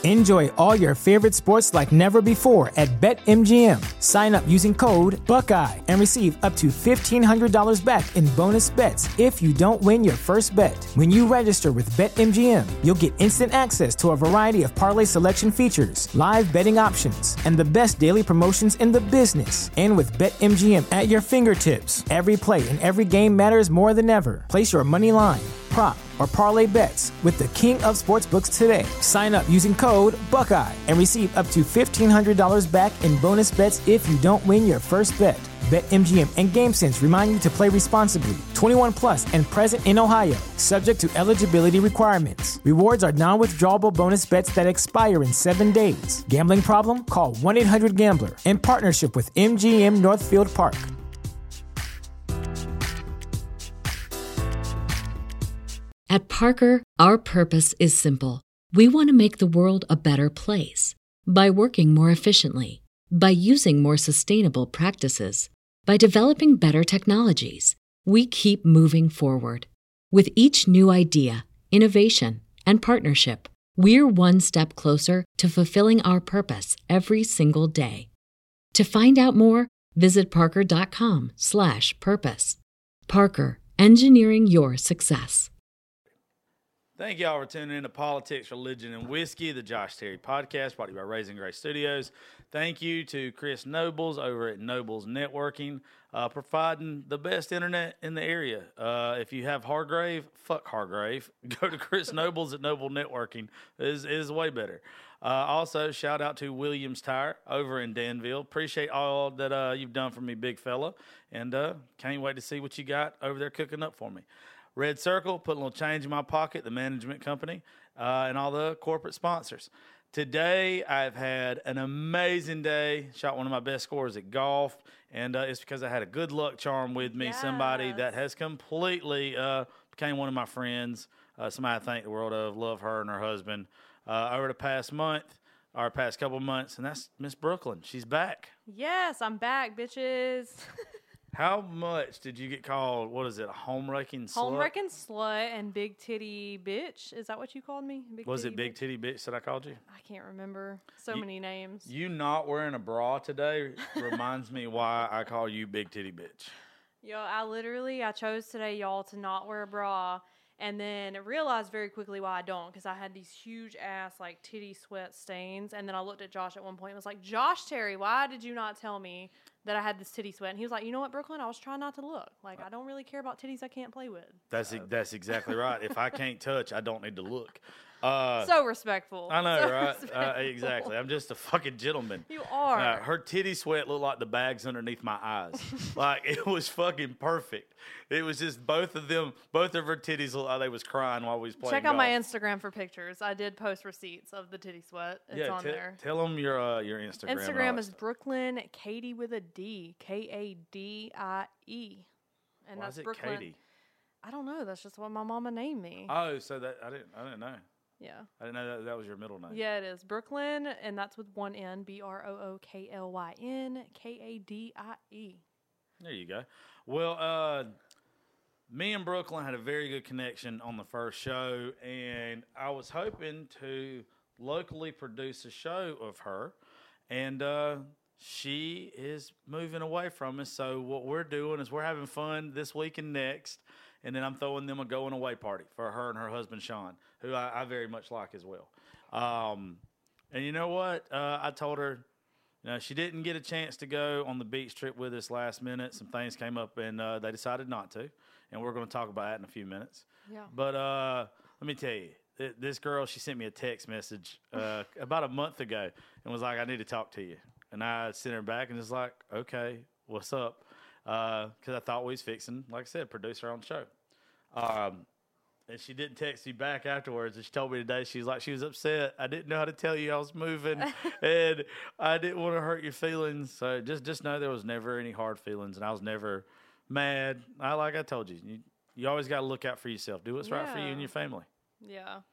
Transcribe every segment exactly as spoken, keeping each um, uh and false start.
Enjoy all your favorite sports like never before at BetMGM. Sign up using code Buckeye and receive up to fifteen hundred dollars back in bonus bets if you don't win your first bet. When you register with BetMGM, you'll get instant access to a variety of parlay selection features, live betting options, and the best daily promotions in the business. And with BetMGM at your fingertips, every play and every game matters more than ever. Place your money line, prop, or parlay bets with the king of sportsbooks today. Sign up using code Buckeye and receive up to fifteen hundred dollars back in bonus bets if you don't win your first bet. BetMGM and GameSense remind you to play responsibly. twenty-one plus and present in Ohio, subject to eligibility requirements. Rewards are non-withdrawable bonus bets that expire in seven days. Gambling problem? Call one eight hundred gambler in partnership with M G M Northfield Park. At Parker, our purpose is simple. We want to make the world a better place by working more efficiently, by using more sustainable practices, by developing better technologies. We keep moving forward. With each new idea, innovation, and partnership, we're one step closer to fulfilling our purpose every single day. To find out more, visit parker.com slash purpose. Parker, engineering your success. Thank y'all for tuning in to Politics, Religion, and Whiskey, the Josh Terry podcast, brought to you by Raising Grace Studios. Thank you to Chris Nobles over at Nobles Networking, uh, providing the best internet in the area. Uh, if you have Hargrave, fuck Hargrave. Go to Chris Nobles at Noble Networking. It is, it is way better. Uh, also, shout out to Williams Tire over in Danville. Appreciate all that uh, you've done for me, big fella, and uh, can't wait to see what you got over there cooking up for me. Red Circle, put a little change in my pocket, the management company, uh, and all the corporate sponsors. Today, I've had an amazing day. Shot one of my best scores at golf, and uh, it's because I had a good luck charm with me, yes. Somebody that has completely uh, became one of my friends, uh, somebody I thank the world of, love her and her husband, uh, over the past month, or past couple of months, and that's Miss Brooklyn. She's back. Yes, I'm back, bitches. How much did you get called, what is it, a home-wrecking slut? Home-wrecking slut and big titty bitch. Is that what you called me? Big was titty it big bitch? titty bitch that I called you? I can't remember. So you, many names. You not wearing a bra today reminds me why I call you big titty bitch. Yo, I literally, I chose today, y'all, to not wear a bra. And then realized very quickly why I don't, because I had these huge ass like titty sweat stains. And then I looked at Josh at one point and was like, Josh Terry, why did you not tell me that I had this titty sweat? And he was like, you know what, Brooklyn? I was trying not to look. Like, I don't really care about titties I can't play with. That's so. e- that's exactly right. If I can't touch, I don't need to look. Uh, so respectful. I know, so right? Uh, exactly. I'm just a fucking gentleman. You are. Uh, her titty sweat looked like the bags underneath my eyes. Like, it was fucking perfect. It was just both of them, both of her titties looked like they was crying while we was playing Check golf. out my Instagram for pictures. I did post receipts of the titty sweat. It's yeah, on t- there. Tell them your uh, your Instagram. Instagram is Brooklyn Katie with a D. K A D I E. And Why that's is it Brooklyn. Katie? I don't know. That's just what my mama named me. Oh, so that I didn't I didn't know. Yeah. I didn't know that, that was your middle name. Yeah, it is. Brooklyn, and that's with one N. B R O O K L Y N K A D I E. There you go. Well, uh, me and Brooklyn had a very good connection on the first show, and I was hoping to locally produce a show of her, and uh, she is moving away from us. So what we're doing is we're having fun this week and next, and then I'm throwing them a going away party for her and her husband, Sean, who I, I very much like as well. Um, and you know what? Uh, I told her, you know, she didn't get a chance to go on the beach trip with us last minute. Some things came up, and uh, they decided not to. And we're going to talk about that in a few minutes. Yeah. But uh, let me tell you, th- this girl, she sent me a text message uh, about a month ago and was like, I need to talk to you. And I sent her back and was like, okay, what's up? Because uh, I thought we was fixing, like I said, produce her own show. Um, and she didn't text me back afterwards. And she told me today, she was like, she was upset. I didn't know how to tell you I was moving. And I didn't want to hurt your feelings. So just, just know there was never any hard feelings. And I was never mad. I Like I told you, you, you always got to look out for yourself. Do what's yeah. right for you and your family. Yeah.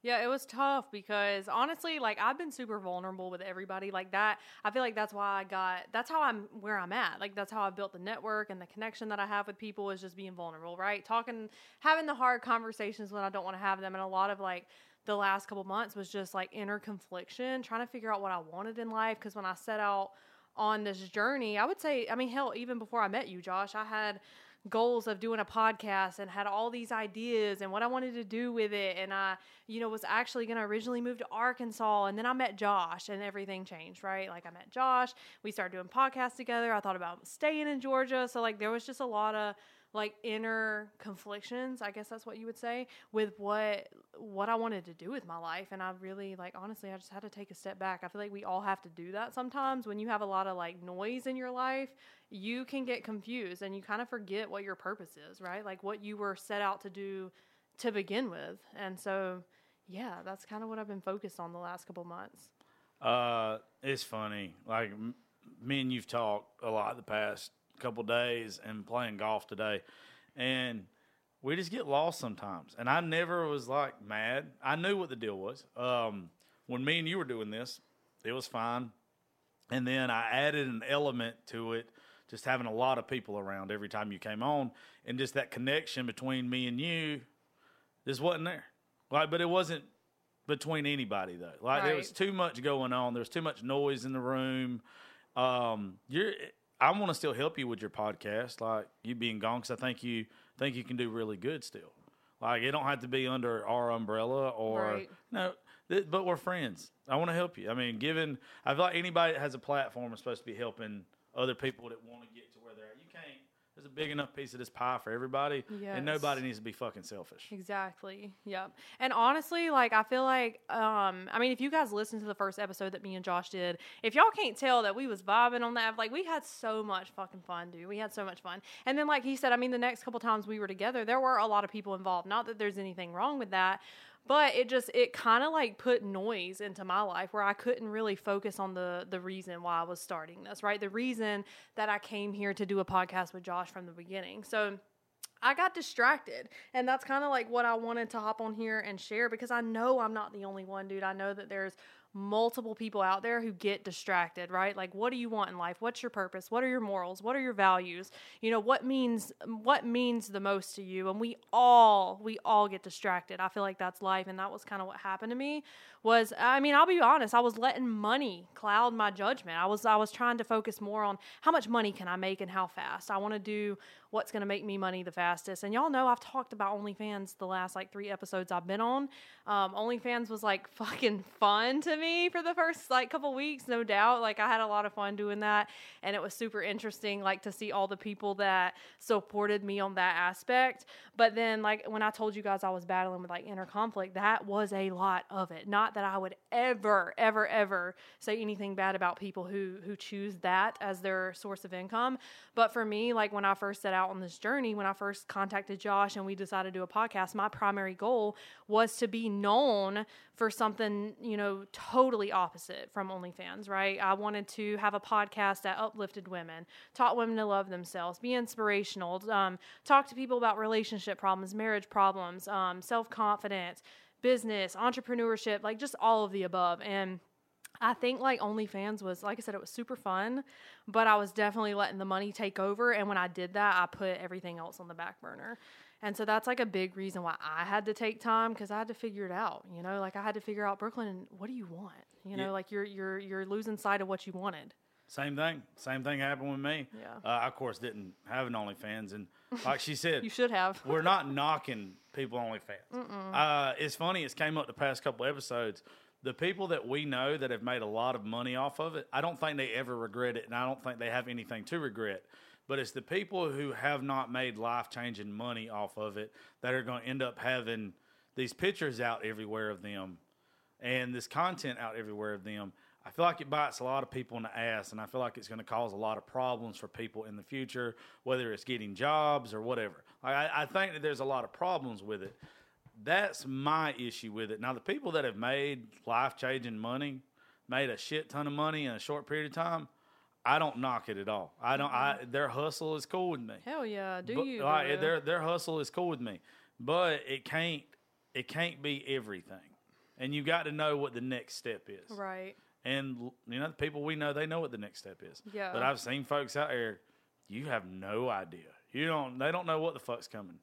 Yeah, it was tough because honestly, like I've been super vulnerable with everybody like that. I feel like that's why I got, that's how I'm where I'm at. Like that's how I built the network and the connection that I have with people is just being vulnerable, right? Talking, having the hard conversations when I don't want to have them. And a lot of like the last couple months was just like inner confliction, trying to figure out what I wanted in life. Cause when I set out on this journey, I would say, I mean, hell, even before I met you, Josh, I had goals of doing a podcast and had all these ideas and what I wanted to do with it. And I, you know, was actually going to originally move to Arkansas. And then I met Josh and everything changed, right? Like I met Josh, we started doing podcasts together. I thought about staying in Georgia. So like there was just a lot of like inner conflictions, I guess that's what you would say, with what what I wanted to do with my life. And I really, like, honestly, I just had to take a step back. I feel like we all have to do that sometimes. When you have a lot of like noise in your life, you can get confused and you kind of forget what your purpose is, right? Like what you were set out to do to begin with. And so, yeah, that's kind of what I've been focused on the last couple months. Uh, it's funny. Like m- me and you've talked a lot the past couple days and playing golf today, and we just get lost sometimes. And I never was like mad. I knew what the deal was. Um, when me and you were doing this, it was fine. And then I added an element to it, just having a lot of people around every time you came on, and just that connection between me and you just wasn't there. Like, but it wasn't between anybody though. Like Right. There was too much going on. There was too much noise in the room. Um, you're. I want to still help you with your podcast, like you being gone, because I think you think you can do really good still. Like it don't have to be under our umbrella or Right. no, th- but we're friends. I want to help you. I mean, given I feel like anybody that has a platform is supposed to be helping other people that want to get to where they're at. You can't. There's a big enough piece of this pie for everybody, Yes. and nobody needs to be fucking selfish. Exactly. Yep. And honestly, like I feel like, um, I mean, if you guys listened to the first episode that me and Josh did, if y'all can't tell that we was vibing on that, like we had so much fucking fun, dude. We had so much fun. And then, like he said, I mean, the next couple times we were together, there were a lot of people involved. Not that there's anything wrong with that, but it just, it kind of like put noise into my life where I couldn't really focus on the the reason why I was starting this, right? The reason that I came here to do a podcast with Josh from the beginning. So I got distracted, and that's kind of like what I wanted to hop on here and share, because I know I'm not the only one, dude. I know that there's multiple people out there who get distracted, right? Like, what do you want in life? What's your purpose? What are your morals? What are your values? You know, what means, what means the most to you? And we all, we all get distracted. I feel like that's life. And that was kind of what happened to me was, I mean, I'll be honest, I was letting money cloud my judgment. I was, I was trying to focus more on how much money can I make and how fast. I want to do what's going to make me money the fastest. And y'all know I've talked about OnlyFans the last like three episodes I've been on. Um, OnlyFans was like fucking fun to me for the first like couple weeks, no doubt. Like I had a lot of fun doing that, and it was super interesting, like to see all the people that supported me on that aspect. But then like when I told you guys I was battling with like inner conflict, that was a lot of it. Not that I would ever, ever, ever say anything bad about people who, who choose that as their source of income. But for me, like when I first set out on this journey, when I first contacted Josh and we decided to do a podcast, my primary goal was to be known for something, you know, totally opposite from OnlyFans, right? I wanted to have a podcast that uplifted women, taught women to love themselves, be inspirational, um, talk to people about relationship problems, marriage problems, um, self-confidence, business, entrepreneurship, like just all of the above. And I think like OnlyFans was, like I said, it was super fun, but I was definitely letting the money take over. And when I did that, I put everything else on the back burner. And so that's like a big reason why I had to take time, because I had to figure it out, you know, like I had to figure out, Brooklyn, what do you want? You know, Yeah. like you're, you're, you're losing sight of what you wanted. Same thing. Same thing happened with me. Yeah. Uh, I, of course, didn't have an OnlyFans. And like she said, You should have. we're not knocking people on OnlyFans. Uh, it's funny. It's came up the past couple episodes. The people that we know that have made a lot of money off of it, I don't think they ever regret it, and I don't think they have anything to regret. But it's the people who have not made life-changing money off of it that are going to end up having these pictures out everywhere of them and this content out everywhere of them. I feel like it bites a lot of people in the ass, and I feel like it's going to cause a lot of problems for people in the future, whether it's getting jobs or whatever. Like, I, I think that there's a lot of problems with it. That's my issue with it. Now, the people that have made life-changing money, made a shit ton of money in a short period of time, I don't knock it at all. I don't. I their hustle is cool with me. Hell yeah. Do But, you? like, boo? their their hustle is cool with me, but it can't it can't be everything. And you got to know what the next step is. Right. And, you know, the people we know, they know what the next step is. Yeah. But I've seen folks out there, you have no idea. You don't, they don't know what the fuck's coming.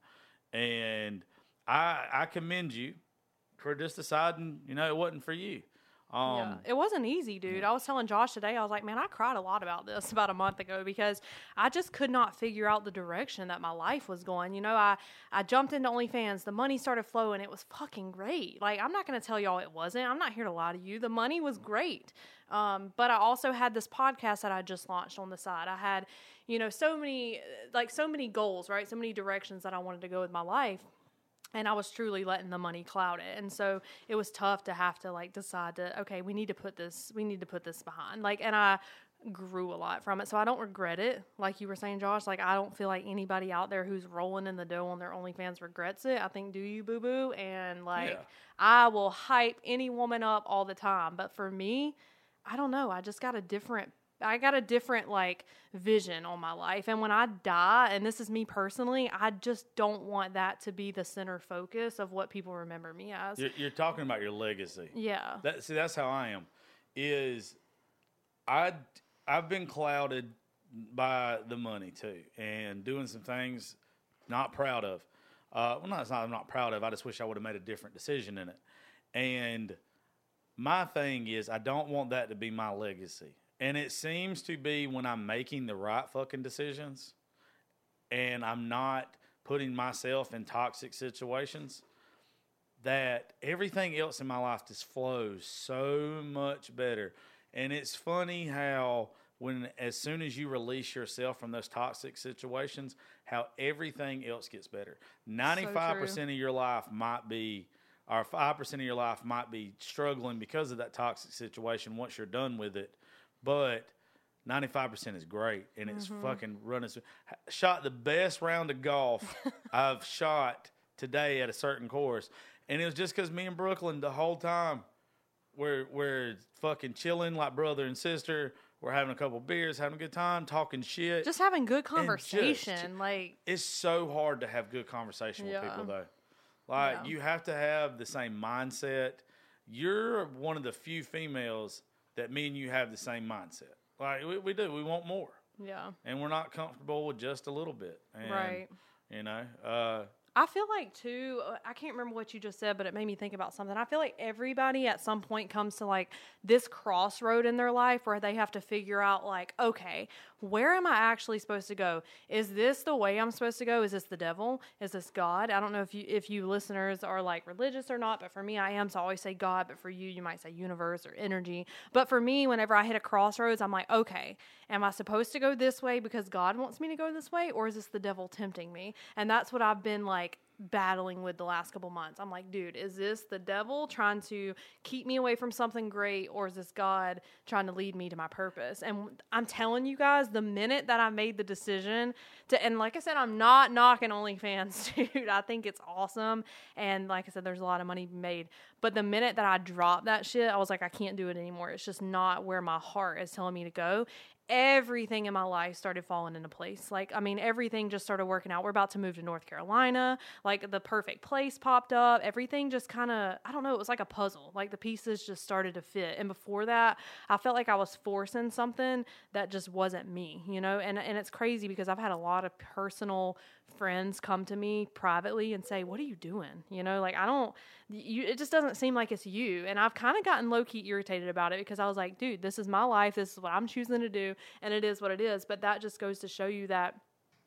And I I commend you for just deciding, you know, it wasn't for you. Um, yeah, it wasn't easy, dude. yeah. I was telling Josh today, I was like, man, I cried a lot about this about a month ago because I just could not figure out the direction that my life was going. You know, I, I jumped into OnlyFans. The money started flowing. It was fucking great. Like, I'm not going to tell y'all it wasn't. I'm not here to lie to you. The money was great. Um, but I also had this podcast that I just launched on the side. I had, you know, so many, like so many goals, right? So many directions that I wanted to go with my life. And I was truly letting the money cloud it. And so it was tough to have to like decide to, okay, we need to put this, we need to put this behind. Like, and I grew a lot from it. So I don't regret it. Like you were saying, Josh, like I don't feel like anybody out there who's rolling in the dough on their OnlyFans regrets it. I think, do you, boo boo? And like, Yeah. I will hype any woman up all the time. But for me, I don't know. I just got a different I got a different like vision on my life. And when I die, and this is me personally, I just don't want that to be the center focus of what people remember me as. You're, you're talking about your legacy. Yeah. That, see, that's how I am. Is I I've been clouded by the money too, and doing some things not proud of. Uh, well, not it's not I'm not proud of. I just wish I would have made a different decision in it. And my thing is, I don't want that to be my legacy. And it seems to be when I'm making the right fucking decisions and I'm not putting myself in toxic situations, that everything else in my life just flows so much better. And it's funny how when as soon as you release yourself from those toxic situations, how everything else gets better. ninety-five percent of your life might be, or five percent of your life might be struggling because of that toxic situation once you're done with it. But ninety-five percent is great, and it's mm-hmm. fucking running. Shot the best round of golf I've shot today at a certain course, and it was just because me and Brooklyn the whole time we're we're fucking chilling like brother and sister. We're having a couple beers, having a good time, talking shit, just having good conversation. Just, like it's so hard to have good conversation yeah. with people, though. Like yeah. you have to have the same mindset. You're one of the few females that me and you have the same mindset. Like, we, we do. We want more. Yeah. And we're not comfortable with just a little bit. And, right. You know? Uh, I feel like, too, I can't remember what you just said, but it made me think about something. I feel like everybody at some point comes to, like, this crossroad in their life where they have to figure out, like, okay, where am I actually supposed to go? Is this the way I'm supposed to go? Is this the devil? Is this God? I don't know if you if you listeners are, like, religious or not, but for me, I am, so I always say God, but for you, you might say universe or energy. But for me, whenever I hit a crossroads, I'm like, okay, am I supposed to go this way because God wants me to go this way, or is this the devil tempting me? And that's what I've been, like, battling with the last couple months. I'm like, dude, is this the devil trying to keep me away from something great, or is this God trying to lead me to my purpose? And I'm telling you guys, the minute that I made the decision to, and like I said, I'm not knocking OnlyFans, dude. I think it's awesome. And like I said, there's a lot of money made. But the minute that I dropped that shit, I was like, I can't do it anymore. It's just not where my heart is telling me to go. Everything in my life started falling into place. Like, I mean, everything just started working out. We're about to move to North Carolina. Like, the perfect place popped up. Everything just kind of, I don't know, it was like a puzzle. Like, the pieces just started to fit. And before that, I felt like I was forcing something that just wasn't me, you know? And and it's crazy because I've had a lot of personal friends come to me privately and say, what are you doing? You know, like, I don't, you, it just doesn't seem like it's you. And I've kind of gotten low-key irritated about it because I was like, dude, this is my life. This is what I'm choosing to do. And it is what it is. But that just goes to show you that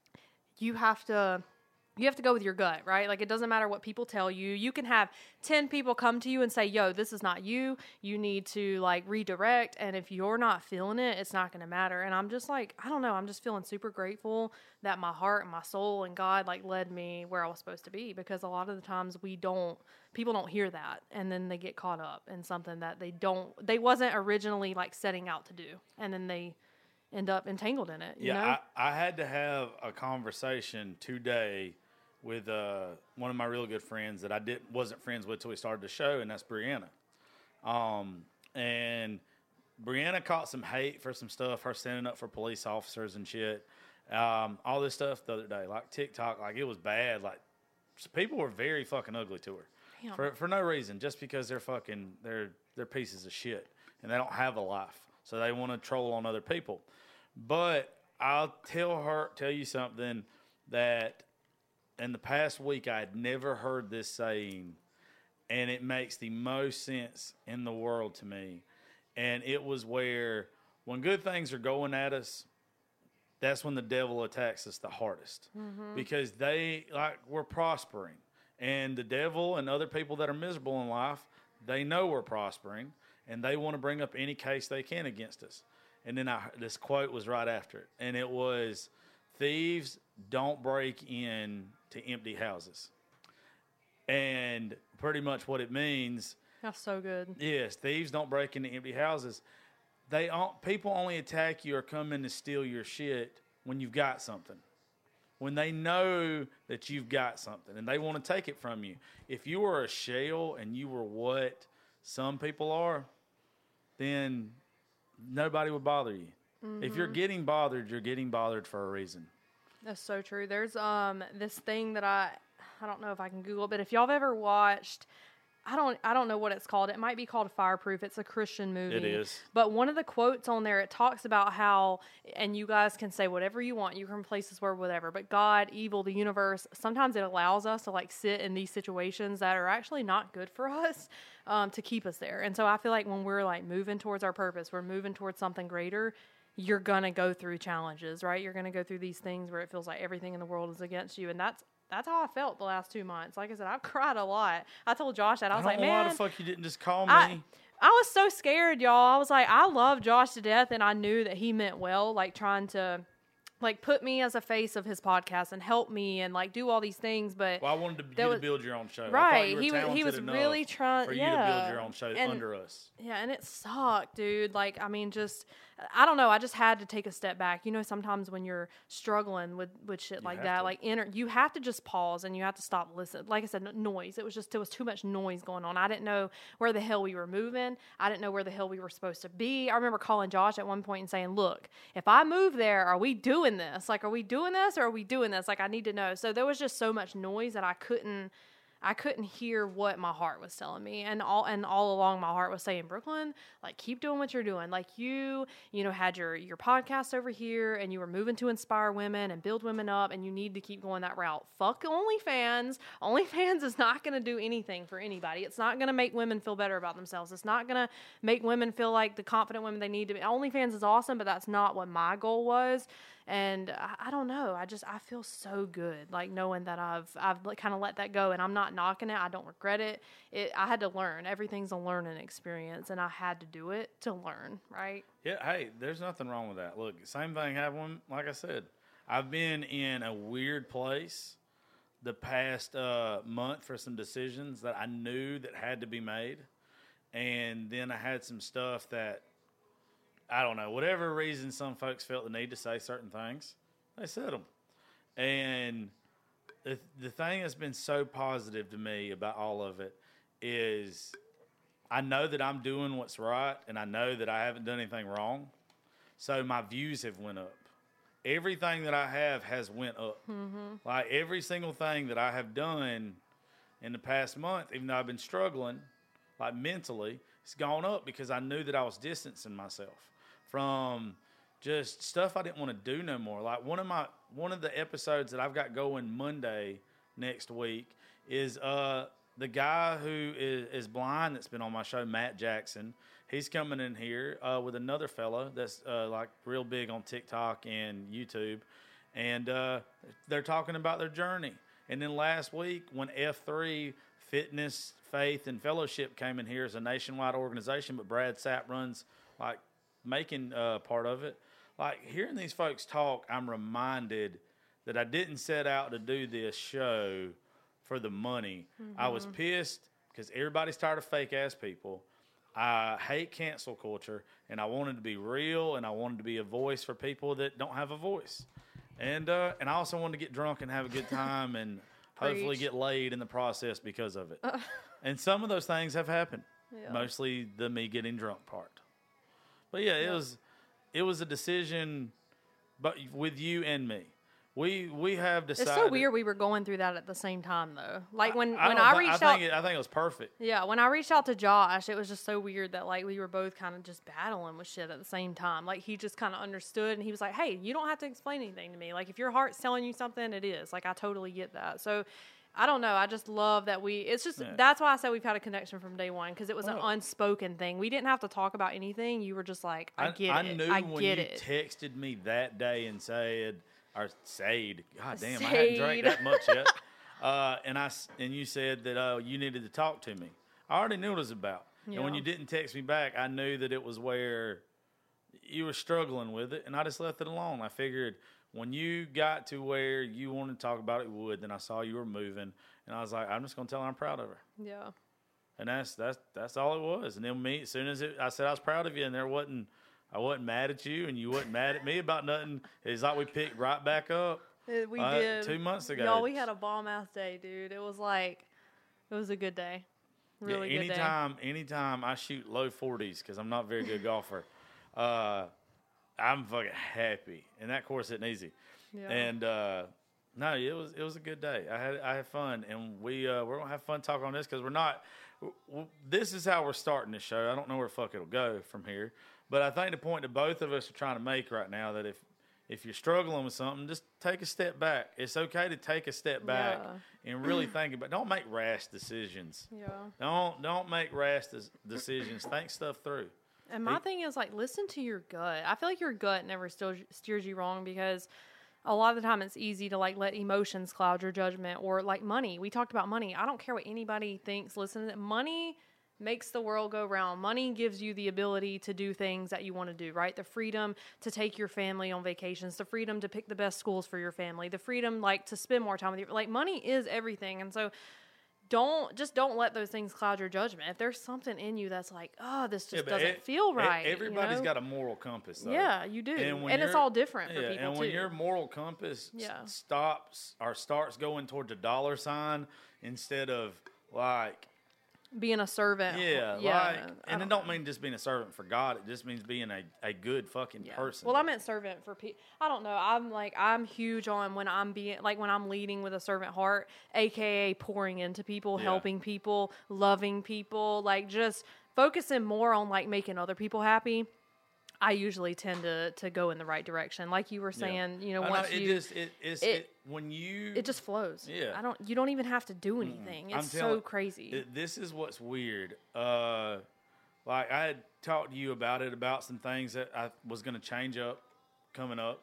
you have to, you have to go with your gut, right? Like, it doesn't matter what people tell you. You can have ten people come to you and say, yo, this is not you. You need to, like, redirect. And if you're not feeling it, it's not going to matter. And I'm just like, I don't know. I'm just feeling super grateful that my heart and my soul and God, like, led me where I was supposed to be. Because a lot of the times we don't, people don't hear that. And then they get caught up in something that they don't, they wasn't originally, like, setting out to do. And then they end up entangled in it. You yeah, know? I, I had to have a conversation today with uh, one of my real good friends that I did wasn't friends with till we started the show, and that's Brianna. Um, and Brianna caught some hate for some stuff, her standing up for police officers and shit. Um, all this stuff the other day, like TikTok, like it was bad. Like people were very fucking ugly to her Damn. for for no reason, just because they're fucking they're they're pieces of shit and they don't have a life, so they want to troll on other people. But I'll tell her tell you something that in the past week I had never heard this saying, and it makes the most sense in the world to me. And it was where when good things are going at us, that's when the devil attacks us the hardest, mm-hmm. because they like we're prospering, and the devil and other people that are miserable in life, they know we're prospering, and they want to bring up any case they can against us. And then I, this quote was right after it, and it was, "Thieves don't break in to empty houses." And pretty much what it means. That's so good. Yes, thieves don't break into empty houses. They people only attack you or come in to steal your shit when you've got something. When they know that you've got something and they want to take it from you. If you were a shell and you were what some people are, then nobody would bother you. Mm-hmm. If you're getting bothered, you're getting bothered for a reason. That's so true. There's um this thing that I I don't know if I can Google, but if y'all have ever watched, I don't I don't know what it's called. It might be called Fireproof. It's a Christian movie. It is. But one of the quotes on there, it talks about how, and you guys can say whatever you want. You can replace this word whatever. But God, evil, the universe, sometimes it allows us to like sit in these situations that are actually not good for us um, to keep us there. And so I feel like when we're like moving towards our purpose, we're moving towards something greater, you're going to go through challenges, right? You're going to go through these things where it feels like everything in the world is against you. And that's That's how I felt the last two months. Like I said, I've cried a lot. I told Josh that. I was I like, don't know man. why the fuck you didn't just call me? I, I was so scared, y'all. I was like, I love Josh to death, and I knew that he meant well, like trying to like put me as a face of his podcast and help me and like do all these things. But well, I wanted to, you was, to build your own show. Right. I you he was he was really trying for you yeah. to build your own show and, under us. Yeah, and it sucked, dude. Like, I mean, just I don't know. I just had to take a step back. You know, sometimes when you're struggling with, with shit like that, to. like inner, you have to just pause and you have to stop listening. Like I said, noise. It was just, there was too much noise going on. I didn't know where the hell we were moving. I didn't know where the hell we were supposed to be. I remember calling Josh at one point and saying, look, if I move there, are we doing this? Like, are we doing this or are we doing this? Like, I need to know. So there was just so much noise that I couldn't, I couldn't hear what my heart was telling me. And all and all along my heart was saying, Brooklyn, like, keep doing what you're doing. Like, you, you know, had your, your podcast over here and you were moving to inspire women and build women up, and you need to keep going that route. Fuck OnlyFans. OnlyFans is not going to do anything for anybody. It's not going to make women feel better about themselves. It's not going to make women feel like the confident women they need to be. OnlyFans is awesome, but that's not what my goal was. And I, I don't know. I just, I feel so good, like knowing that I've, I've kind of let that go, and I'm not knocking it. I don't regret it. It, I had to learn. Everything's a learning experience, and I had to do it to learn, right? Yeah. Hey, there's nothing wrong with that. Look, same thing happened. Like I said, I've been in a weird place the past uh, month for some decisions that I knew that had to be made. And then I had some stuff that, I don't know, whatever reason some folks felt the need to say certain things, they said them. And the the thing that's been so positive to me about all of it is I know that I'm doing what's right, and I know that I haven't done anything wrong. So my views have went up. Everything that I have has went up. Mm-hmm. Like every single thing that I have done in the past month, even though I've been struggling, like mentally, it's gone up because I knew that I was distancing myself from just stuff I didn't want to do no more. Like one of my one of the episodes that I've got going Monday next week is uh the guy who is, is blind that's been on my show, Matt Jackson. He's coming in here uh, with another fella that's uh, like real big on TikTok and YouTube, and uh, they're talking about their journey. And then last week when F three Fitness, Faith, and Fellowship came in here as a nationwide organization, but Brad Sapp runs like making uh, part of it. Like hearing these folks talk, I'm reminded that I didn't set out to do this show for the money. Mm-hmm. I was pissed because everybody's tired of fake ass people. I hate cancel culture, and I wanted to be real, and I wanted to be a voice for people that don't have a voice. And uh, and I also wanted to get drunk and have a good time and hopefully get laid in the process because of it. Uh. And some of those things have happened. Yeah. Mostly the me getting drunk part. But yeah, it yeah. was it was a decision, but with you and me, We we have decided. It's so weird we were going through that at the same time, though. Like, when I, I when I th- reached I out... think it, I think it was perfect. Yeah, when I reached out to Josh, it was just so weird that, like, we were both kind of just battling with shit at the same time. Like, he just kind of understood, and he was like, hey, you don't have to explain anything to me. Like, if your heart's telling you something, it is. Like, I totally get that. So, I don't know. I just love that we... It's just... Yeah. That's why I said we've had a connection from day one, because it was Well, an unspoken thing. We didn't have to talk about anything. You were just like, I, get I it. knew I when get you it. texted me that day and said... Or Sade. God damn, I Sade. hadn't drank that much yet. uh, and I s- and you said that uh, you needed to talk to me. I already knew what it was about. And when Yeah. you didn't text me back, I knew that it was where you were struggling with it, and I just left it alone. I figured when you got to where you wanted to talk about it, you would. Then I saw you were moving, and I was like, I'm just going to tell her I'm proud of her. Yeah. And that's that's that's all it was. And then me, as soon as it, I said I was proud of you, and there wasn't... I wasn't mad at you, and you wasn't mad at me about nothing. It's like we picked right back up. Uh, We uh, did. two months ago. Y'all, we had a bomb-ass day, dude. It was like... It was a good day. Really yeah, good day. anytime, anytime I shoot low forties because I'm not a very good golfer, uh, I'm fucking happy, and that course isn't easy. Yeah. And uh, no, it was it was a good day. I had I had fun, and we uh, we're gonna have fun talking on this because we're not. W- w- this is how we're starting this show. I don't know where the fuck it'll go from here. But I think the point that both of us are trying to make right now that if if you're struggling with something, just take a step back. It's okay to take a step back Yeah. and really think about. Don't make rash decisions. Yeah. Don't don't make rash des- decisions. Think stuff through. And my Hey. thing is, like, listen to your gut. I feel like your gut never steers, steers you wrong because a lot of the time it's easy to, like, let emotions cloud your judgment or, like, money. We talked about money. I don't care what anybody thinks. Listen, money makes the world go round. Money gives you the ability to do things that you want to do, right? The freedom to take your family on vacations, the freedom to pick the best schools for your family, the freedom, like, to spend more time with your, like, money is everything. And so don't, just don't let those things cloud your judgment. If there's something in you that's like, oh, this just Yeah, but doesn't e- feel e- right. Everybody's you know? got a moral compass, though. Yeah, you do. And, when it's your- all different for yeah, people, and too. when your moral compass s- Yeah. stops or starts going towards a dollar sign instead of like Being a servant. yeah, yeah like, I and it know. don't mean just being a servant for God. It just means being a, a good fucking Yeah. person. Well, I meant servant for people. I don't know. I'm like, I'm huge on when I'm being, like when I'm leading with a servant heart, A K A pouring into people, Yeah. helping people, loving people, like just focusing more on like making other people happy. I usually tend to, to go in the right direction. Like you were Yeah. saying, you know, I once it you, just it, it's, it- it, when you it just flows. Yeah. I don't, you don't even have to do anything. I'm It's so telling- crazy. It, this is what's weird. Uh, like I had talked to you about it, about some things that I was going to change up coming up,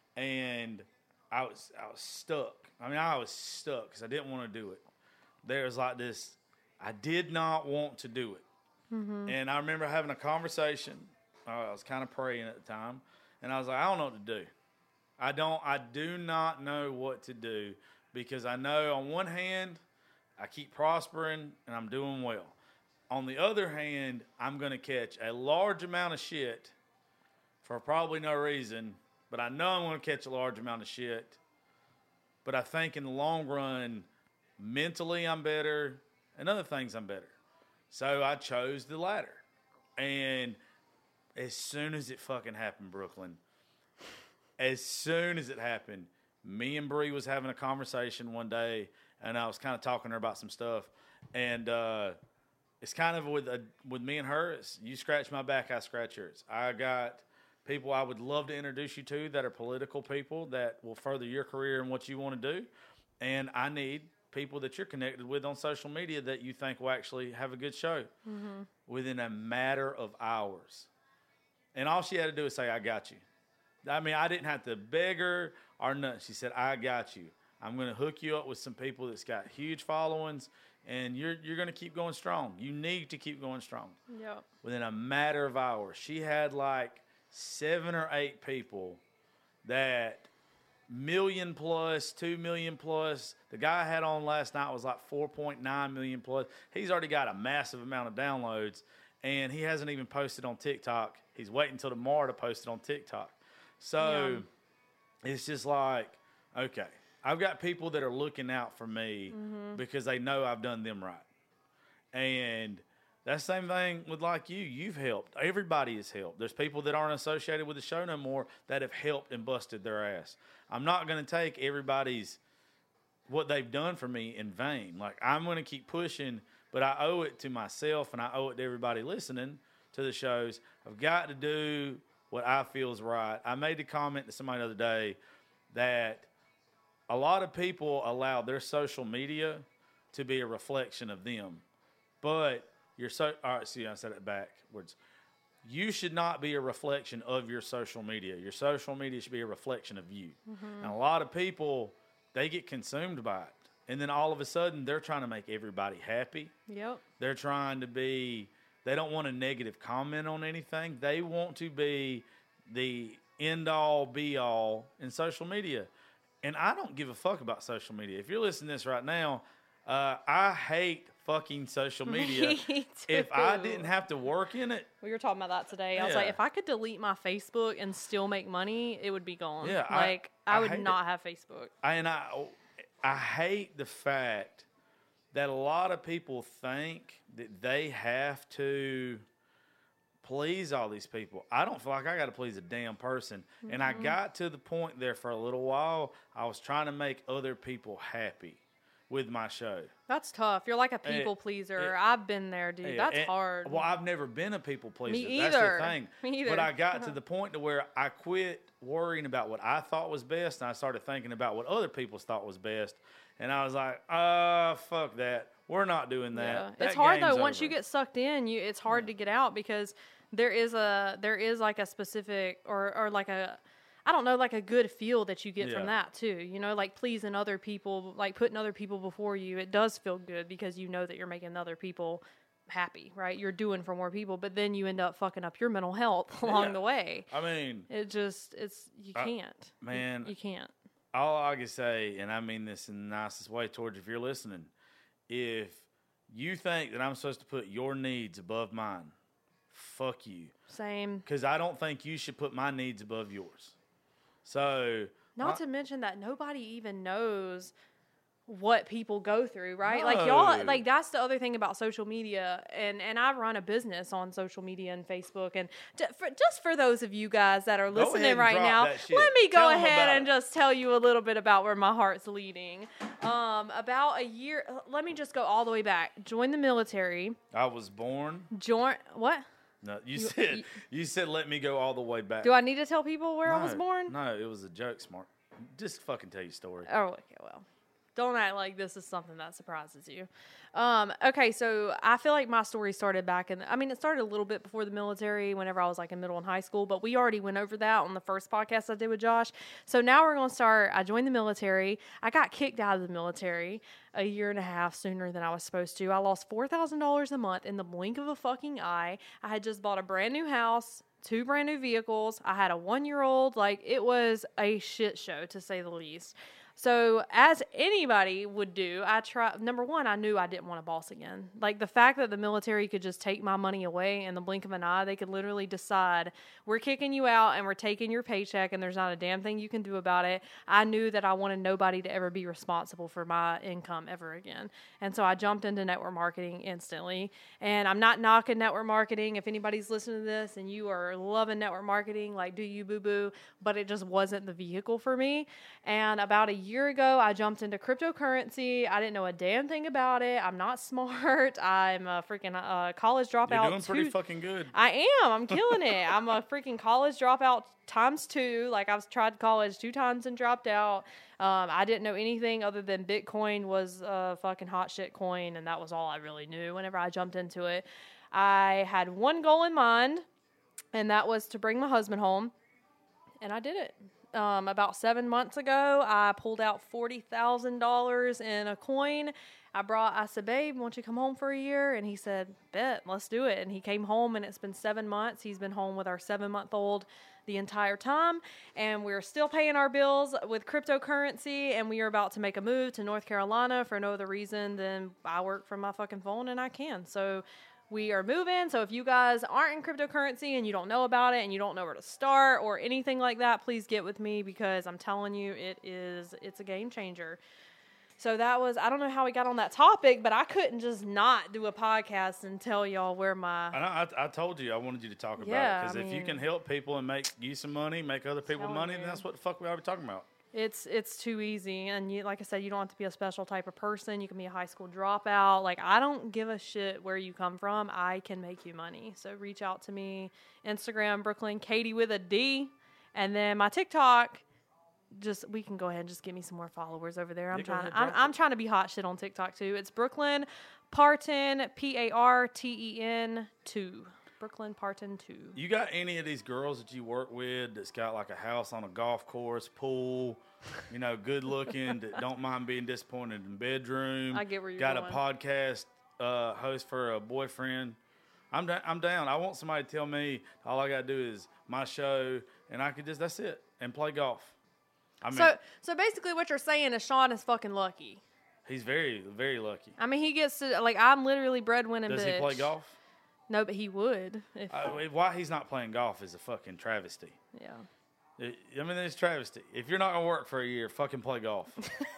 and I was I was stuck. I mean, I was stuck because I didn't want to do it. There was like this. I did not want to do it, Mm-hmm. and I remember having a conversation. Uh, I was kind of praying at the time, and I was like, I don't know what to do. I don't. I do not know what to do because I know on one hand, I keep prospering and I'm doing well. On the other hand, I'm going to catch a large amount of shit for probably no reason, but I know I'm going to catch a large amount of shit. But I think in the long run, mentally I'm better, and other things I'm better. So I chose the latter. And as soon as it fucking happened, Brooklyn, as soon as it happened, me and Bree was having a conversation one day, and I was kind of talking to her about some stuff. And uh, it's kind of with a, with me and her, it's, you scratch my back, I scratch yours. I got people I would love to introduce you to that are political people that will further your career and what you want to do. And I need people that you're connected with on social media that you think will actually have a good show Mm-hmm. within a matter of hours. And all she had to do is say, I got you. I mean, I didn't have to beg her or nothing. She said, I got you. I'm going to hook you up with some people that's got huge followings, and you're you're going to keep going strong. You need to keep going strong. Yep. Within a matter of hours, she had like seven or eight people that million plus, two million plus. The guy I had on last night was like four point nine million plus. He's already got a massive amount of downloads, and he hasn't even posted on TikTok. He's waiting until tomorrow to post it on TikTok. So it's just like, okay, I've got people that are looking out for me Mm-hmm. because they know I've done them right. And That's the same thing with like you. You've helped. Everybody has helped. There's people that aren't associated with the show no more that have helped and busted their ass. I'm not going to take everybody's what they've done for me in vain. Like, I'm going to keep pushing, but I owe it to myself and I owe it to everybody listening to the shows. I've got to do what I feel is right. I made the comment to somebody the other day that a lot of people allow their social media to be a reflection of them. But you're so, all right, see, I said it backwards. You should not be a reflection of your social media. Your social media should be a reflection of you. Mm-hmm. And a lot of people, they get consumed by it. And then all of a sudden, they're trying to make everybody happy. Yep. They're trying to be, they don't want a negative comment on anything. They want to be the end-all, be-all in social media. And I don't give a fuck about social media. If you're listening to this right now, uh, I hate fucking social media. Me too. If I didn't have to work in it. We were talking about that today. I was Yeah. like, if I could delete my Facebook and still make money, it would be gone. Yeah, I- like I, I would hate not it. have Facebook. I, and I, I hate the fact that a lot of people think that they have to please all these people. I don't feel like I got to please a damn person. Mm-hmm. And I got to the point there for a little while, I was trying to make other people happy with my show. That's tough. You're like a And people it- pleaser. it- I've been there, dude. Yeah, That's and- hard. Well, I've never been a people pleaser. Me That's either. the thing. Me either. But I got to the point to where I quit worrying about what I thought was best, and I started thinking about what other people thought was best. And I was like, uh, fuck that. We're not doing that. Yeah. That It's hard though. game's Once over. you get sucked in, you it's hard to get out because there is a there is like a specific or or like a I don't know like a good feel that you get Yeah. from that too. You know, like pleasing other people, like putting other people before you. It does feel good because you know that you're making other people happy, right? You're doing for more people, but then you end up fucking up your mental health along Yeah. the way. I mean, It just it's you I- can't. man, You, you can't. all I can say, and I mean this in the nicest way towards you if you're listening, if you think that I'm supposed to put your needs above mine, fuck you. Same. Because I don't think you should put my needs above yours. So, Not my- to mention that nobody even knows what people go through, right? Like y'all, No. like that's the other thing about social media, and and I run a business on social media and Facebook, and ju- for, just for those of you guys that are Go ahead listening and right drop now, that shit. let me go Tell 'em ahead about and it. just tell you a little bit about where my heart's leading. Um, about a year, let me just go all the way back. Join the military. I was born. Join what? No, you, said you- you said let me go all the way back. Do I need to tell people where I was No, born? No, it was a joke, Smart. Just fucking tell your story. Oh, okay, well. Don't act like this is something that surprises you. Um, okay, so I feel like my story started back in, I mean, it started a little bit before the military, whenever I was like in middle and high school, but we already went over that on the first podcast I did with Josh. So now we're going to start, I joined the military. I got kicked out of the military a year and a half sooner than I was supposed to. I lost four thousand dollars a month in the blink of a fucking eye. I had just bought a brand new house, two brand new vehicles. I had a one-year-old. Like, it was a shit show, to say the least. So as anybody would do, I try, number one, I knew I didn't want a boss again. Like the fact that the military could just take my money away in the blink of an eye, they could literally decide, we're kicking you out and we're taking your paycheck and there's not a damn thing you can do about it. I knew that I wanted nobody to ever be responsible for my income ever again. And so I jumped into network marketing instantly. And I'm not knocking network marketing. If anybody's listening to this and you are loving network marketing, like do you boo boo, but it just wasn't the vehicle for me. And about a year ago, I jumped into cryptocurrency. I didn't know a damn thing about it. I'm not smart. I'm a freaking uh, college dropout. You're doing pretty two- fucking good. I am. I'm killing it. I'm a freaking college dropout times two. Like I've tried college two times and dropped out. Um, I didn't know anything other than Bitcoin was a fucking hot shit coin, and that was all I really knew whenever I jumped into it. I had one goal in mind, and that was to bring my husband home, and I did it. Um, about seven months ago, I pulled out forty thousand dollars in a coin. I brought, I said, babe, won't you come home for a year? And he said, bet, let's do it. And he came home, and it's been seven months. He's been home with our seven-month-old the entire time. And we're still paying our bills with cryptocurrency, and we are about to make a move to North Carolina for no other reason than I work from my fucking phone, and I can. So we are moving. So if you guys aren't in cryptocurrency and you don't know about it and you don't know where to start or anything like that, please get with me because I'm telling you, it is, it's a game changer. So that was, I don't know how we got on that topic, but I couldn't just not do a podcast and tell y'all where my. And I, I, I told you I wanted you to talk about Yeah, it because I if you mean- can help people and make you some money, make other people telling money, you. then that's what the fuck we ought to be talking about. It's it's too easy, and you, like I said, you don't have to be a special type of person. You can be a high school dropout. Like, I don't give a shit where you come from. I can make you money. So reach out to me, Instagram Brooklyn Katie with a D, and then my TikTok. Just we can go ahead and just get me some more followers over there. I'm Yeah, go trying ahead, to I'm, drop I'm it. trying to be hot shit on TikTok too. It's Brooklyn Parton P A R T E N two. Brooklyn Parton two. You got any of these girls that you work with that's got like a house on a golf course, pool, you know, good looking, that don't mind being disappointed in bedroom? I get where you're got going. a podcast uh, host for a boyfriend. I'm da- I'm down. I want somebody to tell me all I got to do is my show, and I could just that's it and play golf. I mean, So so basically, what you're saying is Sean is fucking lucky. he's very very lucky. I mean, he gets to like I'm literally breadwinning. Does bitch. he play golf? No, but he would. If, Uh, why he's not playing golf is a fucking travesty. yeah. I mean, it's travesty. If you're not gonna work for a year, fucking play golf.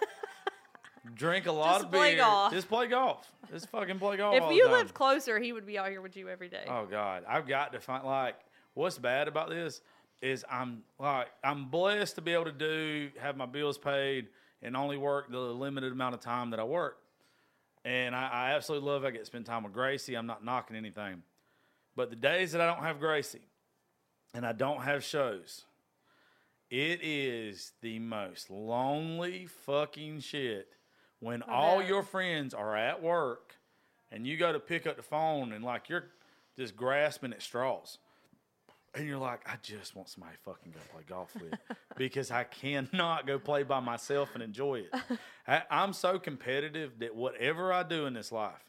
Drink a lot Just of play beer. golf. Just play golf. Just fucking play golf. If all you the time. lived closer, he would be out here with you every day. Oh God, I've got to find like what's bad about this is I'm like I'm blessed to be able to do have my bills paid and only work the limited amount of time that I work. And I, I absolutely love I get to spend time with Gracie. I'm not knocking anything. But the days that I don't have Gracie and I don't have shows, it is the most lonely fucking shit when all bet. your friends are at work and you go to pick up the phone and like you're just grasping at straws. And you're like, I just want somebody to fucking go play golf with because I cannot go play by myself and enjoy it. I, I'm so competitive that whatever I do in this life,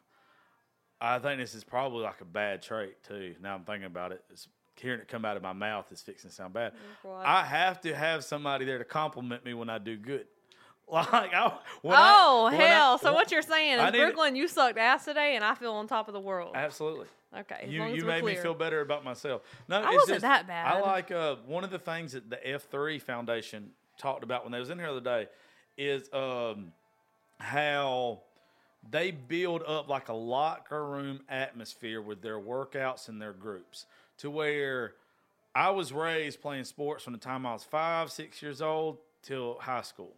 I think this is probably like a bad trait too. Now I'm thinking about it. It's, hearing it come out of my mouth is fixing to sound bad. What? I have to have somebody there to compliment me when I do good. Like, I, when Oh, I, when hell. I, so what you're saying I is, need- Brooklyn, you sucked ass today, and I feel on top of the world. Absolutely. Okay. As You long as you we're made me clear. feel better about myself. No, I it's wasn't just, that bad. I like uh, one of the things that the F three Foundation talked about when they was in here the other day is um, how they build up like a locker room atmosphere with their workouts and their groups to where I was raised playing sports from the time I was five, six years old till high school.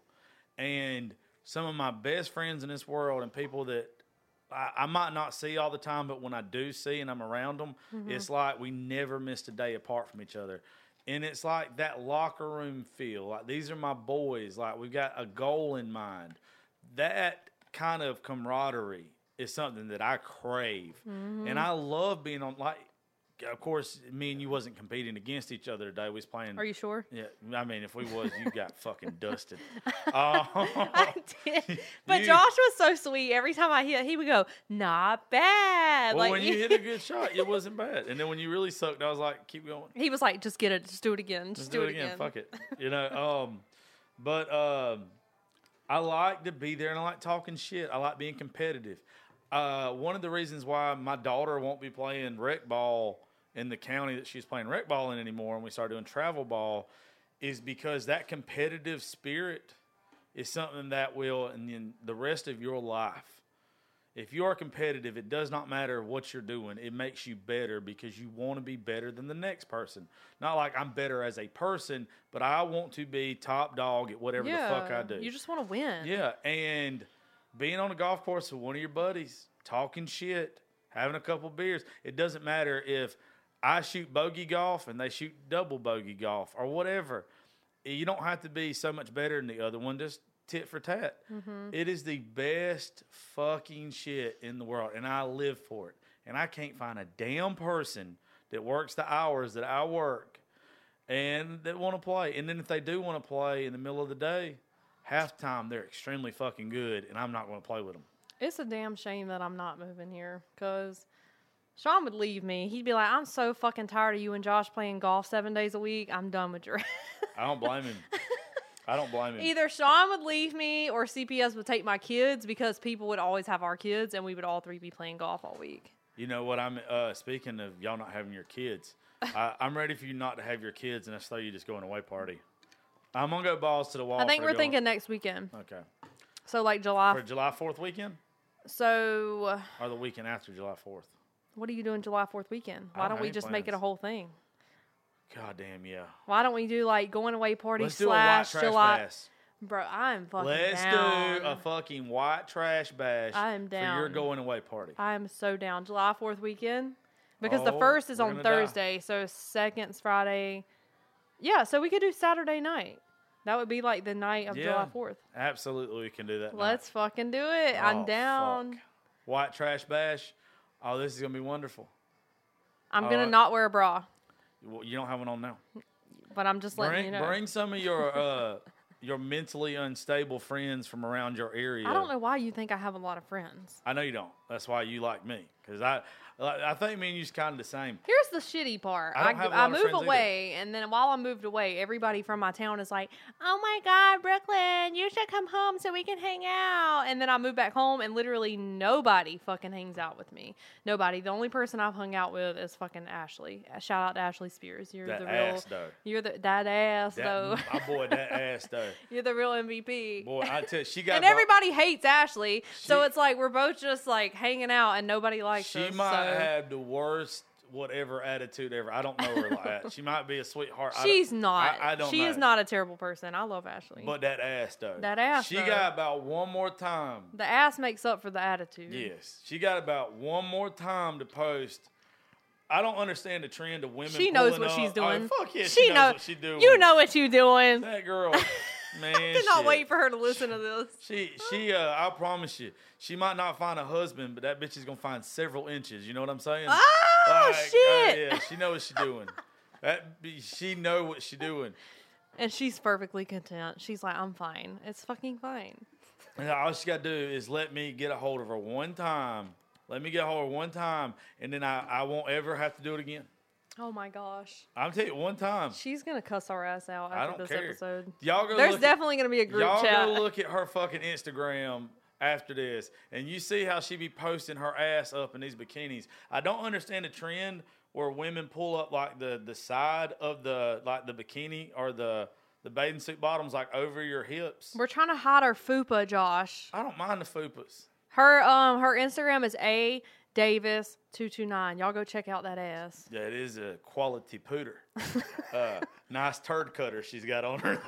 And some of my best friends in this world and people that I, I might not see all the time, but when I do see and I'm around them, Mm-hmm. it's like we never missed a day apart from each other. And it's like that locker room feel. Like these are my boys. Like we've got a goal in mind. That kind of camaraderie is something that I crave. Mm-hmm. And I love being on, like, of course, me and you wasn't competing against each other today. We was playing. Are you sure? Yeah, I mean, if we was, you got fucking dusted. Uh, I did. But You- Josh was so sweet. Every time I hit, he would go, not bad. well, like, when you hit a good shot, it wasn't bad. And then when you really sucked, I was like, keep going. he was like, just get it. Just do it again. Just, Just do, it again. Fuck it. You know, um, but um, I like to be there and I like talking shit. I like being competitive. Uh, one of the reasons why my daughter won't be playing rec ball in the county that she's playing rec ball in anymore and we started doing travel ball is because that competitive spirit is something that will, and then the rest of your life, if you are competitive, it does not matter what you're doing. It makes you better because you want to be better than the next person. Not like I'm better as a person, but I want to be top dog at whatever yeah. the fuck I do. You just want to win. Yeah, and being on a golf course with one of your buddies, talking shit, having a couple beers. It doesn't matter if I shoot bogey golf and they shoot double bogey golf or whatever. You don't have to be so much better than the other one. Just tit for tat. Mm-hmm. It is the best fucking shit in the world, and I live for it. And I can't find a damn person that works the hours that I work and that want to play. And then if they do want to play in the middle of the day, half the time they're extremely fucking good, and I'm not going to play with them. It's a damn shame that I'm not moving here because Sean would leave me. He'd be like, I'm so fucking tired of you and Josh playing golf seven days a week. I'm done with your I don't blame him. I don't blame him. Either Sean would leave me or C P S would take my kids because people would always have our kids and we would all three be playing golf all week. You know what? I'm uh, speaking of y'all not having your kids. I, I'm ready for you not to have your kids and I saw you just going away party. I'm gonna go balls to the wall. I think for we're going- thinking next weekend. Okay. So like July. For July fourth weekend? So. Or the weekend after July fourth? What are you doing July fourth weekend? Why don't, don't we just plans. make it a whole thing? God damn, yeah. Why don't we do like going away party Let's slash do a white July? Trash bash. Bro, I'm fucking Let's down. do a fucking white trash bash. I am down. For your going away party. I am so down. July fourth weekend. Because oh, the first is on on Thursday, die. so second's Friday. Yeah, so we could do Saturday night. That would be like the night of yeah, July fourth. Absolutely, we can do that. Let's night. fucking do it. Oh, I'm down. Fuck. White trash bash. Oh, this is gonna be wonderful. I'm All gonna right. not wear a bra. Well, you don't have one on now. But I'm just letting bring, you know. Bring some of your uh, your mentally unstable friends from around your area. I don't know why you think I have a lot of friends. I know you don't. That's why you like me, because I I think me and you's kind of the same. Here's the shitty part. I, don't I, have a I lot of move friends away, either. and then while I moved away, everybody from my town is like, "Oh my God, Brooklyn, you should come home so we can hang out." And then I move back home, and literally nobody fucking hangs out with me. Nobody. The only person I've hung out with is fucking Ashley. Shout out to Ashley Spears. You're that the real. ass though. You're the that ass that, though. My boy, that ass though. You're the real M V P. Boy, I tell you, she got. And everybody hates Ashley, she, so it's like we're both just like hanging out, and nobody likes she us. She might so. have the worst whatever attitude ever. I don't know her like that. She might be a sweetheart. She's not. I, I don't she know. is not a terrible person. I love Ashley. But that ass though. That ass. She though. got about one more time. The ass makes up for the attitude. Yes, she got about one more time to post. I don't understand the trend of women. She knows what up. she's doing. Oh, fuck yeah, she, she knows know, what she's doing. You know what you're doing. That girl, man. I cannot shit. wait for her to listen to this. She, she, uh, I promise you, she might not find a husband, but that bitch is gonna find several inches. You know what I'm saying? Oh like, shit! Uh, yeah, she knows what she's doing. That be, she know what she's doing. And she's perfectly content. She's like, I'm fine. It's fucking fine. And all she got to do is let me get a hold of her one time. Let me get a hold of her one time, and then I, I won't ever have to do it again. Oh my gosh. I'm telling you, one time. She's gonna cuss our ass out I after don't this care. episode. Y'all go There's look definitely at, gonna be a group y'all chat. Y'all go look at her fucking Instagram after this, and you see how she be posting her ass up in these bikinis. I don't understand the trend where women pull up like the, the side of the like the bikini or the the bathing suit bottoms like over your hips. We're trying to hide our fupa, Josh. I don't mind the fupas. Her um her Instagram is A Davis two two nine. Y'all go check out that ass. Yeah, it is a quality pooter. uh, nice turd cutter she's got on her.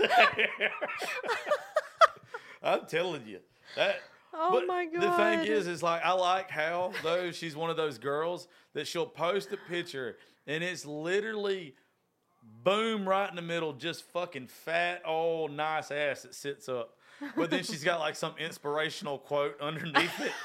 I'm telling you that. Oh but my God. The thing is, is like I like how though she's one of those girls that she'll post a picture and it's literally boom right in the middle, just fucking fat old nice ass that sits up. But then she's got like some inspirational quote underneath it.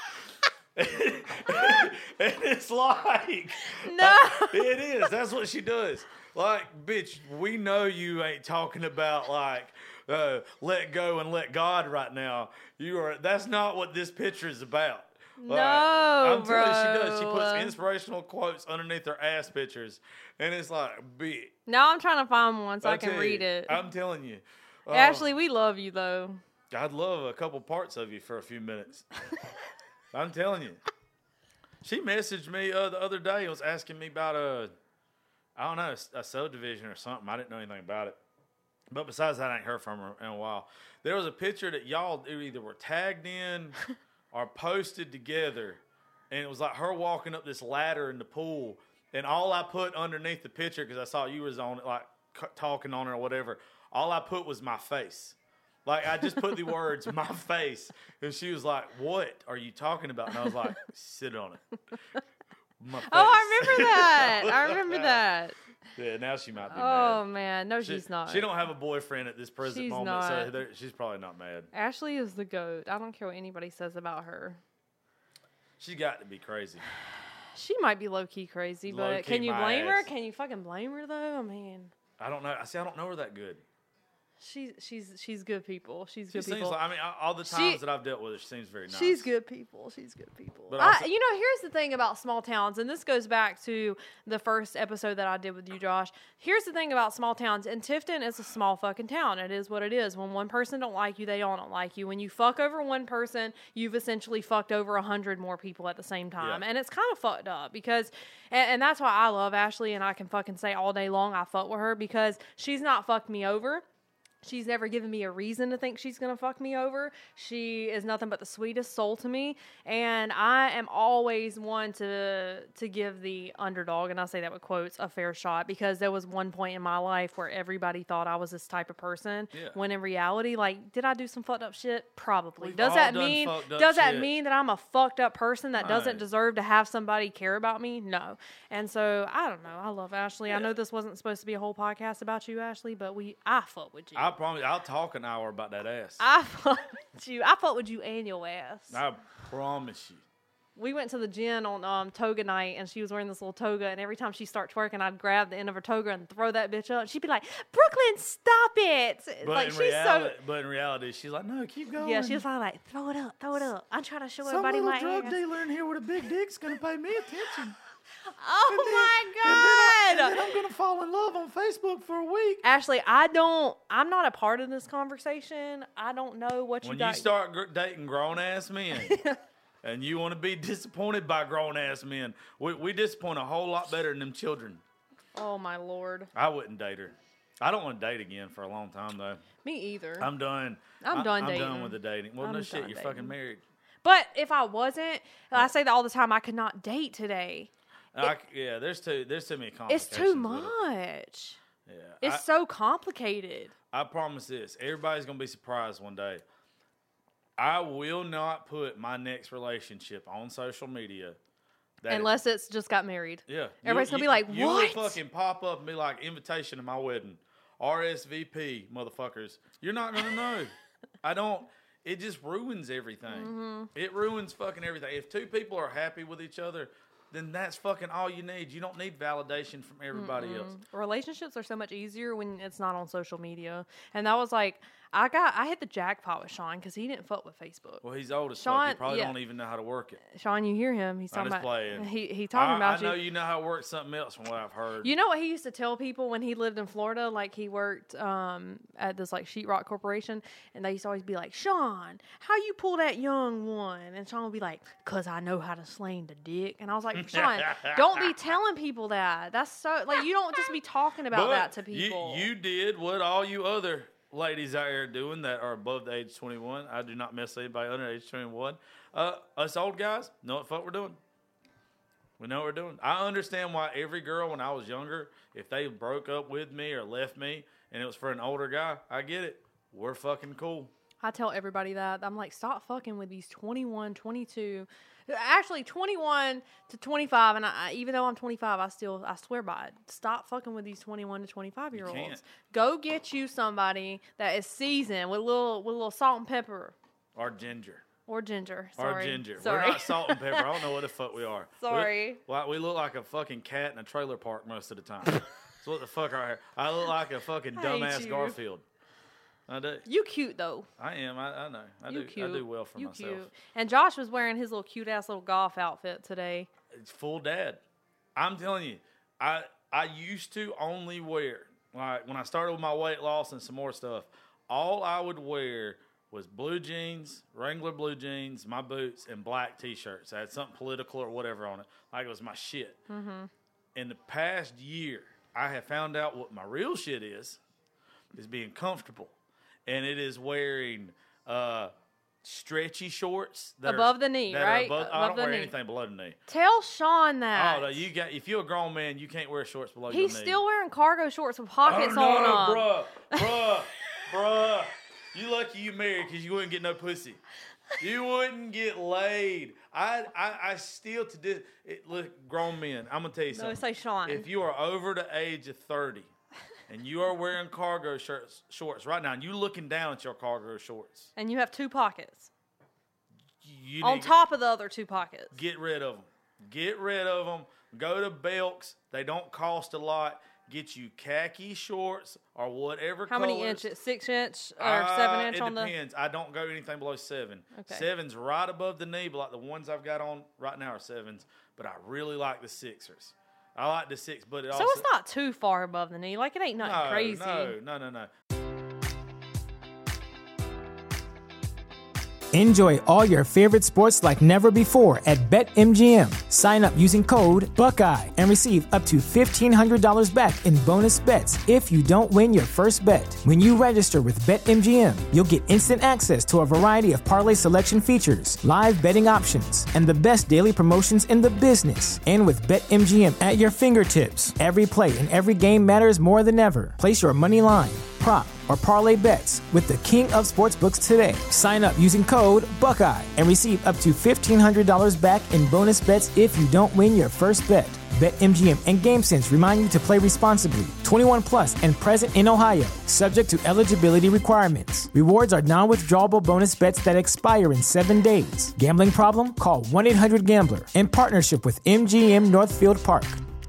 And it's like no, uh, it is. That's what she does. Like, bitch, we know you ain't talking about like uh, let go and let God right now. You are. That's not what this picture is about. Like, no, I'm bro. telling you, she does. She puts inspirational quotes underneath her ass pictures, and it's like, bitch. Now I'm trying to find one so I, I can tell read you, it. I'm telling you, uh, Ashley, we love you though. I'd love a couple parts of you for a few minutes. I'm telling you. She messaged me uh, the other day and was asking me about a, I don't know, a, a subdivision or something. I didn't know anything about it. But besides that, I ain't heard from her in a while. There was a picture that y'all either were tagged in or posted together. And it was like her walking up this ladder in the pool. And all I put underneath the picture, because I saw you was on it, like talking on it or whatever, all I put was my face. Like, I just put the words, my face. And she was like, what are you talking about? And I was like, sit on it. My face. Oh, I remember that. I remember that. Yeah, now she might be oh, mad. man. No, she, she's not. She don't have a boyfriend at this present She's moment, not. so she's probably not mad. Ashley is the GOAT. I don't care what anybody says about her. She got to be crazy. She might be low-key crazy, but Low-key can you my blame her? ass. Can you fucking blame her, though? I mean... I don't know. I see. I don't know her that good. She's she's she's good people. She's She good seems people. like, I mean, all the She- times that I've dealt with her, she seems very nice. She's good people. She's good people. But I, also- you know, here's the thing about small towns, and this goes back to the first episode that I did with you, Josh. Here's the thing about small towns, and Tifton is a small fucking town. It is what it is. When one person don't like you, they all don't like you. When you fuck over one person, you've essentially fucked over a hundred more people at the same time, Yeah. and it's kind of fucked up because, and, and that's why I love Ashley, and I can fucking say all day long I fuck with her because she's not fucked me over. She's never given me a reason to think she's going to fuck me over. She is nothing but the sweetest soul to me. And I am always one to to give the underdog, and I say that with quotes, a fair shot. Because there was one point in my life where everybody thought I was this type of person. Yeah. When in reality, like, did I do some fucked up shit? Probably. We've does all that done mean fucked up Does that shit. mean that I'm a fucked up person that No. doesn't deserve to have somebody care about me? No. And so, I don't know. I love Ashley. I know this wasn't supposed to be a whole podcast about you, Ashley, but we I fuck with you. I promise. I'll talk an hour about that ass. I fuck with you. I fuck with you and your ass. I promise you. We went to the gym on um, toga night, and she was wearing this little toga, and every time she started twerking, I'd grab the end of her toga and throw that bitch up. She'd be like, Brooklyn, stop it. But like, in she's reality, so... but in reality, she's like, no, keep going. Yeah, she was finally like, throw it up, throw it up. I'm trying to show Some everybody little my drug ass. dealer in here with a big dick's gonna pay me attention. Oh, And then- my and then I- God. And then I'm gonna fall in love on Facebook for a week. Ashley, I don't... I'm not a part of this conversation. I don't know what you When got... you start gr- dating grown ass men, and you want to be disappointed by grown ass men, we, we disappoint a whole lot better than them children. Oh, my Lord. I wouldn't date her. I don't want to date again for a long time though. Me either. I'm done. I'm I- done I'm dating. done with the dating. Well, I'm no shit, done you're dating. fucking married. But if I wasn't... I say that all the time, I could not date today. I c yeah, there's too there's too many complications. It's too with it. much. Yeah, It's I, so complicated. I promise this. Everybody's gonna be surprised one day. I will not put my next relationship on social media. That Unless it's just got married. yeah, Everybody's You- gonna be you- like, You "What?" will fucking pop up and be like, invitation to my wedding, R S V P, motherfuckers. You're not gonna know. I don't. It just ruins everything. Mm-hmm. It ruins fucking everything. If two people are happy with each other, then that's fucking all you need. You don't need validation from everybody else. Relationships are so much easier when it's not on social media. And that was like, I got, I hit the jackpot with Sean because he didn't fuck with Facebook. Well, he's old as fuck. Sean- He probably yeah. don't even know how to work it. Sean, you hear him? He's I'm talking just about. playing. He he talking I, about I know you. you know how it works something else from what I've heard. You know what he used to tell people when he lived in Florida? Like he worked um, at this like sheetrock corporation, and they used to always be like, "Sean, how you pull that young one?" And Sean would be like, "Cause I know how to sling the dick." And I was like, "Sean, don't be telling people that. That's so like you don't just be talking about But that to people." You, you did what all you other ladies out here doing that are above the age twenty-one. I do not mess with anybody under age twenty-one. Uh, us old guys know what the fuck we're doing. We know what we're doing. I understand why every girl when I was younger, if they broke up with me or left me and it was for an older guy, I get it. We're fucking cool. I tell everybody that. I'm like, stop fucking with these twenty-one, twenty-two, actually twenty-one to twenty-five. And I, even though I'm twenty-five, I still, I swear by it. Stop fucking with these twenty-one to twenty-five year olds. can't. Go get you somebody that is seasoned with a little, with a little salt and pepper Or ginger. or ginger. Or Sorry. ginger. Sorry. We're not salt and pepper. I don't know what the fuck we are. Sorry. We, well, we look like a fucking cat in a trailer park most of the time. That's what the fuck our hair. I look like a fucking I hate dumbass you. Garfield. I do. You cute though. I am. I, I know. I You do. cute. I do well for you myself. Cute. And Josh was wearing his little cute ass little golf outfit today. It's full dad. I'm telling you, I I used to only wear, like when I started with my weight loss and some more stuff, all I would wear was blue jeans, Wrangler blue jeans, my boots, and black T-shirts. I had something political or whatever on it. Like it was my shit. Mm-hmm. In the past year, I have found out what my real shit is, is being comfortable. And it is wearing uh, stretchy shorts that Above are, the knee, that right? Are above, I Above don't the wear knee. anything below the knee. Tell Sean that. Oh, no, you got. If you're a grown man, you can't wear shorts below your He's knee. still wearing cargo shorts with pockets oh, on no, them. bruh, bruh, bruh. You lucky you married because you wouldn't get no pussy. You wouldn't get laid. I, I, I still to this. It, look, grown men. I'm gonna tell you No, something. say Sean. If you are over the age of thirty, and you are wearing cargo shirts, shorts right now, and you looking down at your cargo shorts, And you have two pockets. you On need- top of the other two pockets. Get rid of them. Get rid of them. Go to Belk's. They don't cost a lot. Get you khaki shorts or whatever How colors. many inches? Six inch or Uh, seven inch it on the. depends. I don't go anything below seven. Okay. Seven's right above the knee, but like the ones I've got on right now are sevens. But I really like the Sixers. I like the six, but it So also it's not too far above the knee. Like it ain't nothing no, crazy. No, no, no, no. Enjoy all your favorite sports like never before at BetMGM. Sign up using code Buckeye and receive up to fifteen hundred dollars back in bonus bets if you don't win your first bet. When you register with BetMGM, you'll get instant access to a variety of parlay selection features, live betting options, and the best daily promotions in the business. And with BetMGM at your fingertips, every play and every game matters more than ever. Place your money line, prop, or parlay bets with the king of sportsbooks today. Sign up using code Buckeye and receive up to fifteen hundred dollars back in bonus bets if you don't win your first bet. BetMGM and GameSense remind you to play responsibly. twenty-one plus and present in Ohio, subject to eligibility requirements. Rewards are non-withdrawable bonus bets that expire in seven days. Gambling problem? Call one eight hundred gambler in partnership with M G M Northfield Park.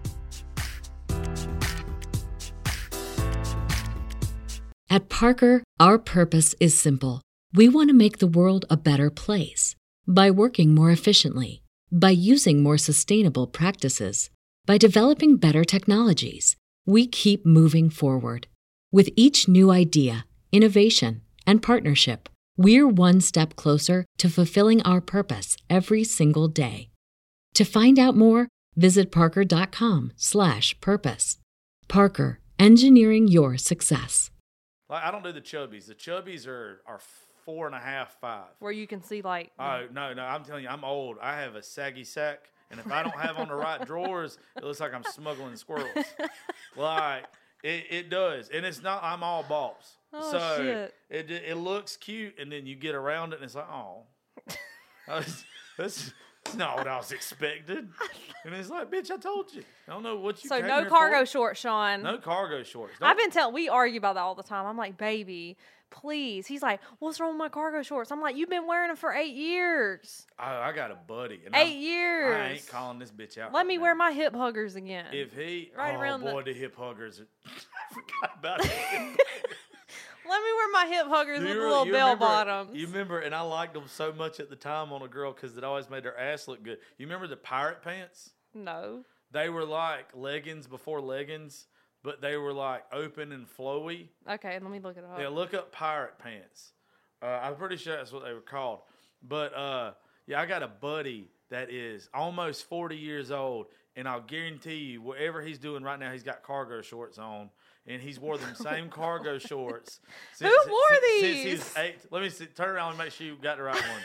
At Parker, our purpose is simple. We want to make the world a better place by working more efficiently, by using more sustainable practices, by developing better technologies. We keep moving forward. With each new idea, innovation, and partnership, we're one step closer to fulfilling our purpose every single day. To find out more, visit parker.com slash purpose. Parker, engineering your success. Like, I don't do the chubbies. The chubbies are, are four and a half, five. Where you can see like. Oh, no, no. I'm telling you, I'm old. I have a saggy sack. And if I don't have on the right drawers, it looks like I'm smuggling squirrels. Like, it, it does. And it's not, I'm all balls. Oh, so shit. It, it looks cute. And then you get around it and it's like, oh. That's, that's not what I was expecting. And it's like, bitch, I told you. I don't know what you So came no here cargo for. shorts, Sean. No cargo shorts. I've been telling, we argue about that all the time. I'm like, baby, please. He's like, what's wrong with my cargo shorts? I'm like, you've been wearing them for eight years. I, I got a buddy. And Eight I'm, years. I ain't calling this bitch out. Let right me now. wear my hip huggers again. If he, Right oh around the- boy, the hip huggers. I forgot about it. Let me wear my hip huggers You with the re- little you bell remember- bottoms. You remember, and I liked them so much at the time on a girl because it always made her ass look good. You remember the pirate pants? No. They were like leggings before leggings, but they were like open and flowy. Okay, let me look it up. Yeah, look up pirate pants. Uh, I'm pretty sure that's what they were called. But uh, yeah, I got a buddy that is almost forty years old, and I'll guarantee you, whatever he's doing right now, he's got cargo shorts on. And he's wore them same cargo shorts. Since, Who wore since, these? Since he was eight. Let me see, turn around and make sure you got the right one.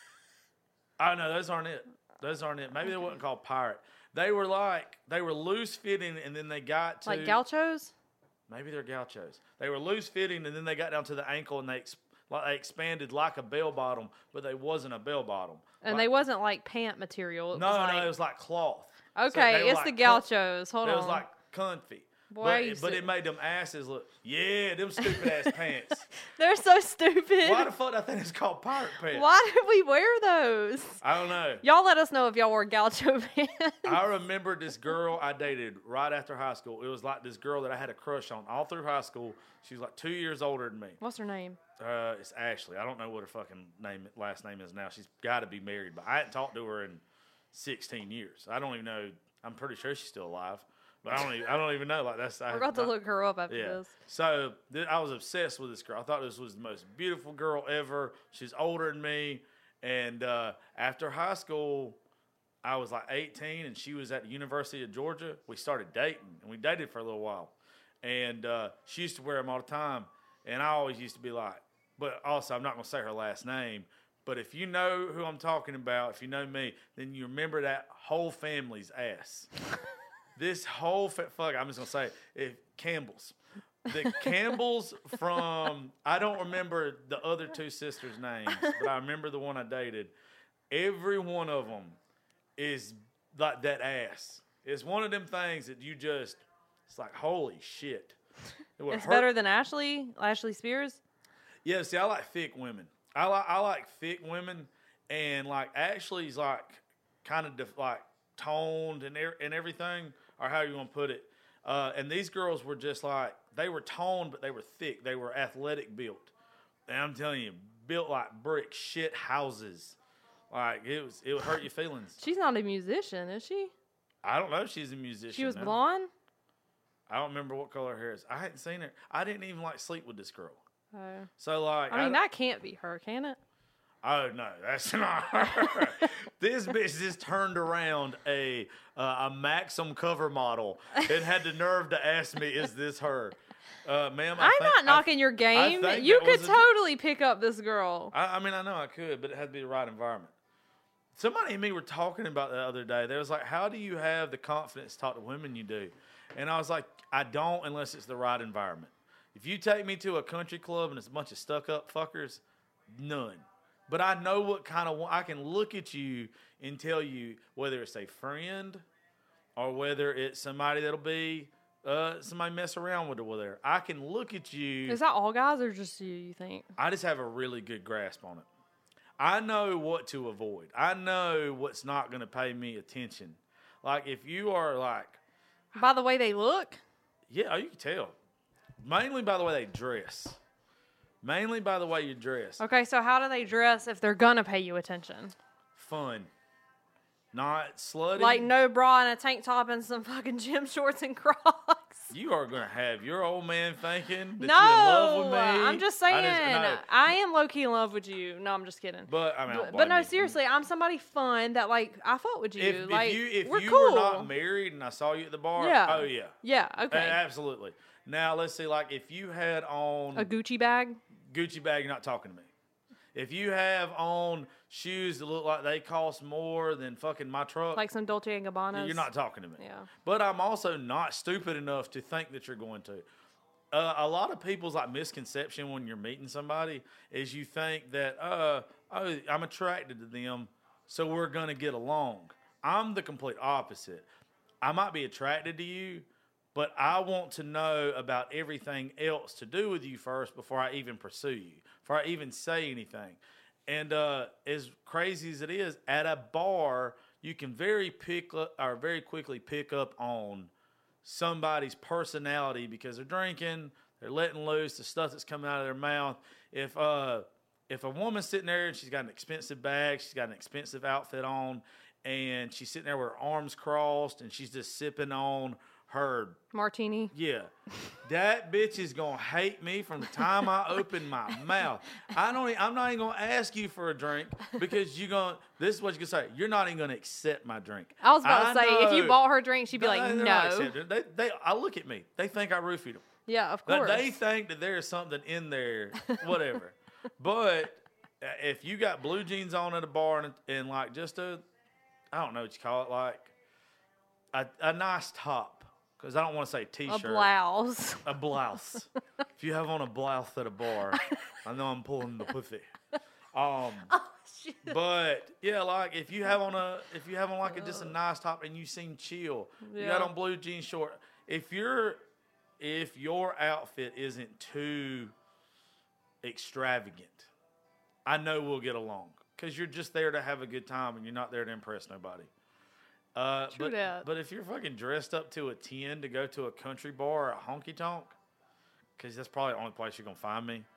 Oh, no, those aren't it. Those aren't it. Maybe they weren't called pirate. They were like, they were loose fitting, and then they got to. Like gauchos? Maybe they're gauchos. They were loose fitting, and then they got down to the ankle, and they, ex, like, they expanded like a bell bottom, but they wasn't a bell bottom. And like, they wasn't like pant material. It No, was no, like, it was like cloth. Okay, So they were it's like the com- gauchos. Hold It on. was like comfy. Boy, I but used but to- it made them asses look, yeah, them stupid ass pants. They're so stupid. Why the fuck I think it's called pirate pants? Why did we wear those? I don't know. Y'all let us know if y'all wore gaucho pants. I remember this girl I dated right after high school. It was like this girl that I had a crush on all through high school. She was like two years older than me. What's her name? Uh, it's Ashley. I don't know what her fucking name, last name is now. She's got to be married, but I hadn't talked to her in sixteen years. I don't even know. I'm pretty sure she's still alive, but I don't. Even, I don't even know. Like that's. We're about to I, look her up after Yeah. this. So th- I was obsessed with this girl. I thought this was the most beautiful girl ever. She's older than me, and uh, after high school, I was like eighteen, and she was at the University of Georgia. We started dating, and we dated for a little while. And uh, she used to wear them all the time, and I always used to be like, but also I'm not going to say her last name. But if you know who I'm talking about, if you know me, then you remember that whole family's ass. This whole fa- fuck, I'm just gonna say it, it, Campbell's. The Campbells from I don't remember the other two sisters' names, but I remember the one I dated. Every one of them is like that ass. It's one of them things that you just. It's like holy shit. It would It's hurt- better than Ashley, Ashley Spears. Yeah, see, I like thick women. I like I like thick women, and like Ashley's like kind of def- like toned and er- and everything, or how you want to put it. Uh, and these girls were just like they were toned, but they were thick. They were athletic built, and I'm telling you, built like brick shit houses. Like it was, it would hurt your feelings. She's not a musician, is she? I don't know if she's a musician. She was now. blonde. I don't remember what color her hair is. I hadn't seen her. I didn't even like sleep with this girl. Oh. So like, I mean, don't- that can't be her, can it? Oh, no, that's not her. This bitch just turned around a uh, a Maxim cover model and had the nerve to ask me, is this her? Uh, ma'am, I I'm think, not knocking I, your game. I You that could was a- totally pick up this girl. I, I mean, I know I could, but it had to be the right environment. Somebody and me were talking about the other day. They was like, how do you have the confidence to talk to women you do? And I was like, I don't unless it's the right environment. If you take me to a country club and it's a bunch of stuck-up fuckers, none. But I know what kind of – I can look at you and tell you whether it's a friend or whether it's somebody that'll be uh, somebody mess around with or whatever. I can look at you. Is that all guys or just you, you think? I just have a really good grasp on it. I know what to avoid. I know what's not going to pay me attention. Like if you are like – By the way they look? Yeah, you can tell. Mainly by the way they dress. Mainly by the way you dress. Okay, so how do they dress if they're going to pay you attention? Fun. Not slutty. Like no bra and a tank top and some fucking gym shorts and Crocs. You are going to have your old man thinking that No, you're in love with me. I'm just saying. I, I, just, no. am low-key in love with you. No, I'm just kidding. But, I mean, I don't But, blame but no, you. seriously, I'm somebody fun that, like, I fuck with you. If, like, if you, if we're you cool. were not married and I saw you at the bar, Yeah. oh, yeah. Yeah, okay. A- absolutely. Now, let's see, like, if you had on A Gucci bag? Gucci bag, you're not talking to me. If you have on shoes that look like they cost more than fucking my truck, Like some Dolce and Gabbana? you're not talking to me. Yeah. But I'm also not stupid enough to think that you're going to. Uh, a lot of people's like misconception when you're meeting somebody is you think that, uh, oh, I'm attracted to them, so we're going to get along. I'm the complete opposite. I might be attracted to you, but I want to know about everything else to do with you first before I even pursue you, before I even say anything. And uh, as crazy as it is, at a bar, you can very pick up, or very quickly pick up on somebody's personality because they're drinking, they're letting loose the stuff that's coming out of their mouth. If uh, if a woman's sitting there and she's got an expensive bag, she's got an expensive outfit on, and she's sitting there with her arms crossed and she's just sipping on her Martini? yeah, that bitch is gonna hate me from the time I open my mouth. I don't. e- I'm not even gonna ask you for a drink because you're gonna. This is what you're gonna say. You're not even gonna accept my drink. I was about to say, if you know. bought her a drink, she'd be like, They're not no. accepting it. They, they, I look at me. They think I roofied them. Yeah, of They- course. They think that there's something in there, whatever. But uh, if you got blue jeans on at a bar and, and like just a, I don't know what you call it, like a, a nice top. Because I don't want to say a t-shirt. blouse. A blouse. If you have on a blouse at a bar, I know I'm pulling the pussy. Um, Oh, shit. but yeah, like if you have on a, if you have on like a, just a nice top and you seem chill, you got Yeah. on blue jeans short. If you're, if your outfit isn't too extravagant, I know we'll get along because you're just there to have a good time and you're not there to impress nobody. Uh, True but, that. but if you're fucking dressed up to a ten to go to a country bar or a honky tonk, because that's probably the only place you're going to find me,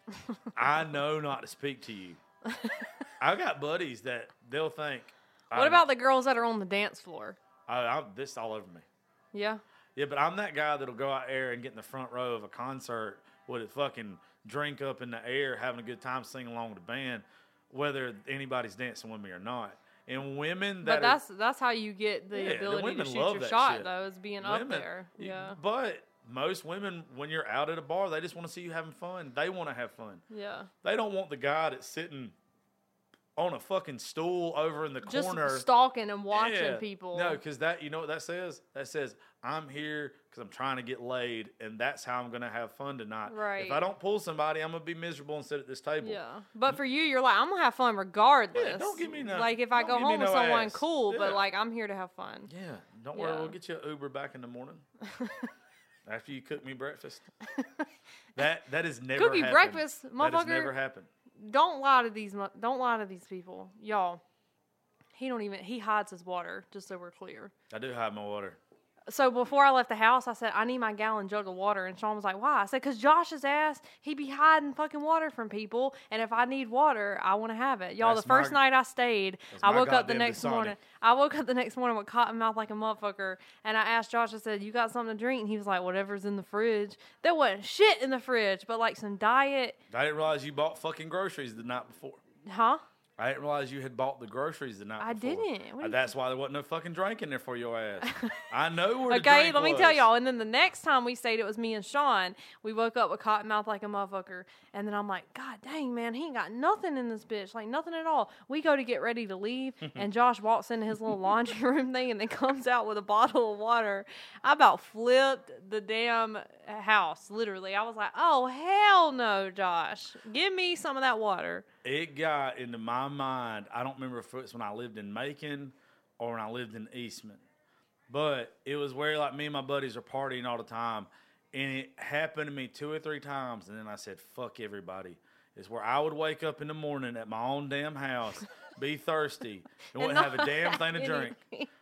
I know not to speak to you. I've got buddies that they'll think. What about the girls that are on the dance floor? I, I, this all over me. Yeah. Yeah, but I'm that guy that'll go out there and get in the front row of a concert with a fucking drink up in the air, having a good time singing along with the band, whether anybody's dancing with me or not. And women that But that's that's how you get the Yeah, the ability to women shoot love your that shot, shit. though, is being up women- there. Yeah. But most women, when you're out at a bar, they just want to see you having fun. They want to have fun. Yeah. They don't want the guy that's sitting on a fucking stool over in the Just corner. stalking and watching Yeah. people. No, because that, you know what that says? That says, I'm here because I'm trying to get laid, and that's how I'm going to have fun tonight. Right. If I don't pull somebody, I'm going to be miserable and sit at this table. Yeah. But for you, you're like, I'm going to have fun regardless. Yeah, don't give me no- Like, if I don't go give me home with no someone, ass. cool, but Yeah. like, I'm here to have fun. Yeah, don't worry. Yeah. We'll get you an Uber back in the morning after you cook me breakfast. That that is never Cook you happened. breakfast, That motherfucker. has never happened. Don't lie to these. mu- Don't lie to these people, y'all. He don't even. He hides his water, just so we're clear. I do hide my water. So before I left the house, I said, I need my gallon jug of water. And Sean was like, why? I said, because Josh's ass, he be hiding fucking water from people. And if I need water, I want to have it. Y'all, That's the first my- night I stayed, that's I my woke up the goddamn next Dasani. morning. I woke up the next morning with cotton mouth like a motherfucker. And I asked Josh, I said, you got something to drink? And he was like, whatever's in the fridge. There wasn't shit in the fridge, but like some diet. I didn't realize you bought fucking groceries the night before. Huh? I didn't realize you had bought the groceries the night I before. didn't. What Uh, do That's why there wasn't no fucking drink in there for your ass. I know where the Okay, drink let me was. tell y'all. And then the next time we stayed, it was me and Sean. We woke up with cotton mouth like a motherfucker. And then I'm like, God dang, man, he ain't got nothing in this bitch. Like, nothing at all. We go to get ready to leave. And Josh walks into his little laundry room thing and then comes out with a bottle of water. I about flipped the damn house, literally. I was like, oh, hell no, Josh. Give me some of that water. It got into my mind. I don't remember if it's when I lived in Macon or when I lived in Eastman. But it was where, like, me and my buddies are partying all the time. And it happened to me two or three times. And then I said, fuck everybody. It's where I would wake up in the morning at my own damn house, be thirsty, and wouldn't have a damn thing to drink.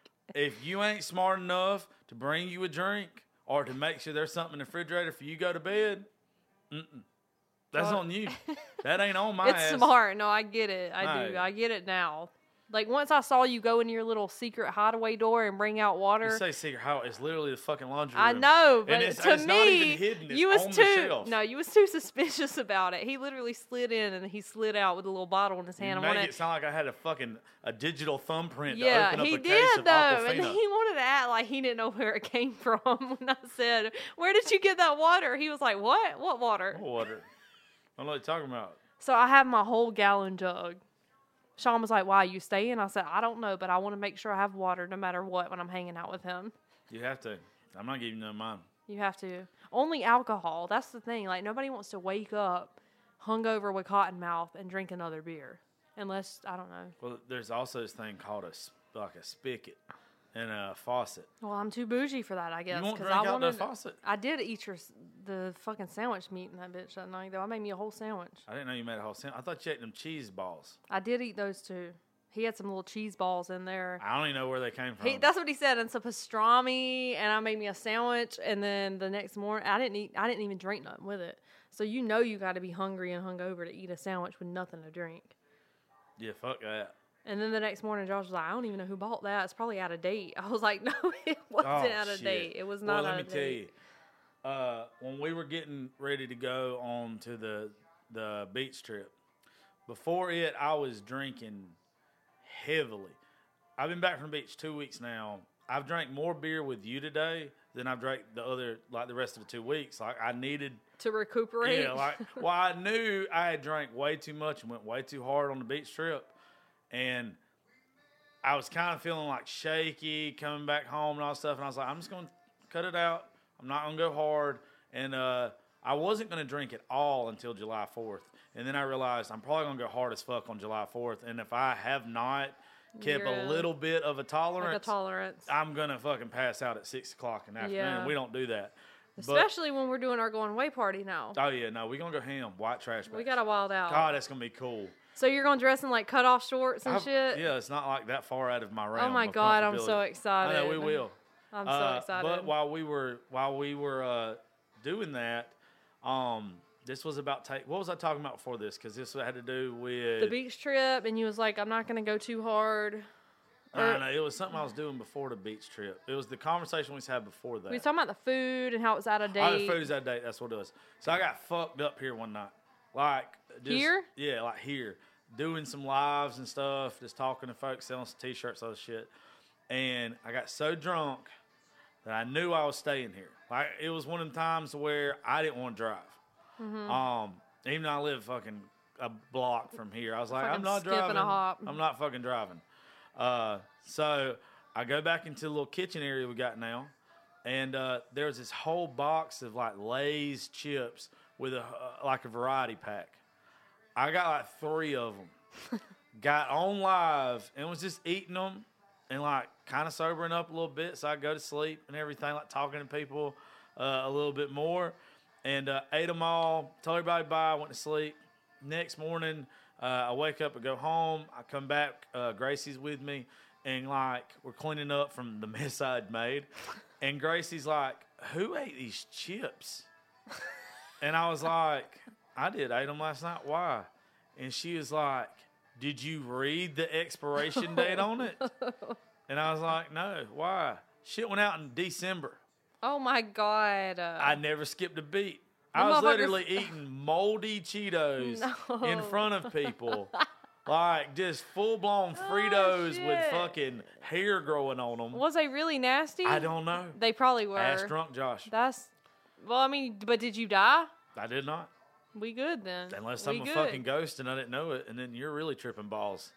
If you ain't smart enough to bring you a drink or to make sure there's something in the refrigerator for you to go to bed, mm-mm. That's on you. That ain't on my It's ass. smart. No, I get it. I do. No. I get it now. Like, once I saw you go in your little secret hideaway door and bring out You water. say secret how it's literally the fucking laundry room. I know, but and it's, to it's me, not even hidden. It's you was on too the shelf. no, you was too suspicious about it. He literally slid in and he slid out with a little bottle in his hand. You I make wanted, it sound like I had a fucking a digital thumbprint to yeah, open up he a case did of though, and Aquafina. he wanted to act like he didn't know where it came from. When I said, "Where did you get that water?" He was like, "What? What water?" What water? I don't know what you're talking about. So I have my whole gallon jug. Sean was like, "Why, you staying?" I said, "I don't know, but I want to make sure I have water no matter what when I'm hanging out with him." You have to. I'm not giving you none of mine. You have to. Only alcohol. That's the thing. Like, nobody wants to wake up hungover with cotton mouth and drink another beer. Unless, I don't know. Well, there's also this thing called a s- like a spigot and a faucet. Well, I'm too bougie for that, I guess. You won't 'cause drink I out wanted, the faucet. I did eat your, s- the fucking sandwich meat in that bitch that night, though. I made me a whole sandwich. I didn't know you made a whole sandwich. I thought you ate them cheese balls. I did eat those too. He had some little cheese balls in there. I don't even know where they came from. He, that's what he said, and some pastrami, and I made me a sandwich, and then the next morning, I didn't eat, I didn't even drink nothing with it. So you know you got to be hungry and hungover to eat a sandwich with nothing to drink. Yeah, fuck that. And then the next morning, Josh was like, I don't even know who bought that. It's probably out of date. I was like, no, it wasn't Oh, out of shit. date. It was Well, not let out me of tell date. you, uh, when we were getting ready to go on to the the beach trip, before it, I was drinking heavily. I've been back from the beach two weeks now. I've drank more beer with you today than I've drank the other, like the rest of the two weeks. Like I needed, To recuperate. yeah, like, well, I knew I had drank way too much and went way too hard on the beach trip. And I was kind of feeling like shaky coming back home and all that stuff. And I was like, I'm just going to cut it out. I'm not going to go hard. And uh, I wasn't going to drink at all until July fourth. And then I realized I'm probably going to go hard as fuck on July fourth. And if I have not kept You're a little bit of a tolerance, like a tolerance. I'm going to fucking pass out at six o'clock in the afternoon. Yeah. We don't do that. Especially when we're doing our going away party now. But, oh, yeah, no, we're going to go ham. White trash bags. We got to wild out. God, that's going to be cool. So you're going to dress in like cutoff shorts and I've- shit? Yeah, it's not like that far out of my realm. Oh my of God, I'm comfortability. so excited. I know we will. I'm so Uh, excited. But while we were while we were uh, doing that, um, this was about take. What was I talking about before this? Because this had to do with the beach trip, and you was like, I'm not going to go too hard. I or- don't know. It was something I was doing before the beach trip. It was the conversation we had before that. We was talking about the food and how it was out of date. Oh, the food is that date. That's what it was. So I got fucked up here one night. Like just, Here? Yeah, like here. Doing some lives and stuff, just talking to folks, selling some t-shirts, all this shit. And I got so drunk that I knew I was staying here. Like it was one of the times where I didn't want to drive. Mm-hmm. Um, even though I live fucking a block from here, I was like, Fucking I'm not skip and a driving. hop. I'm not fucking driving. Uh, so I go back into the little kitchen area we got now, and uh, there's this whole box of like Lay's chips with a uh, like a variety pack. I got like three of them. Got on live and was just eating them and like kind of sobering up a little bit, so I go to sleep and everything, like talking to people uh, a little bit more, and uh, ate them all. Told everybody bye. Went to sleep. Next morning, uh, I wake up and go home. I come back. Uh, Gracie's with me, and like we're cleaning up from the mess I'd made, and Gracie's like, "Who ate these chips?" And I was like, I did. I ate them last night. Why? And she was like, did you read the expiration date on it? And I was like, no. Why? Shit went out in December. Oh my God. Uh, I never skipped a beat. The I was motherfuckers- literally eating moldy Cheetos No. in front of people Like, just full-blown Oh, Fritos with shit. fucking hair growing on them. Was they really nasty? I don't know. They probably were. Ask drunk Josh. That's, well, I mean, but did you die? I did not. We good then. Unless we I'm a good. fucking ghost and I didn't know it, and then you're really tripping balls.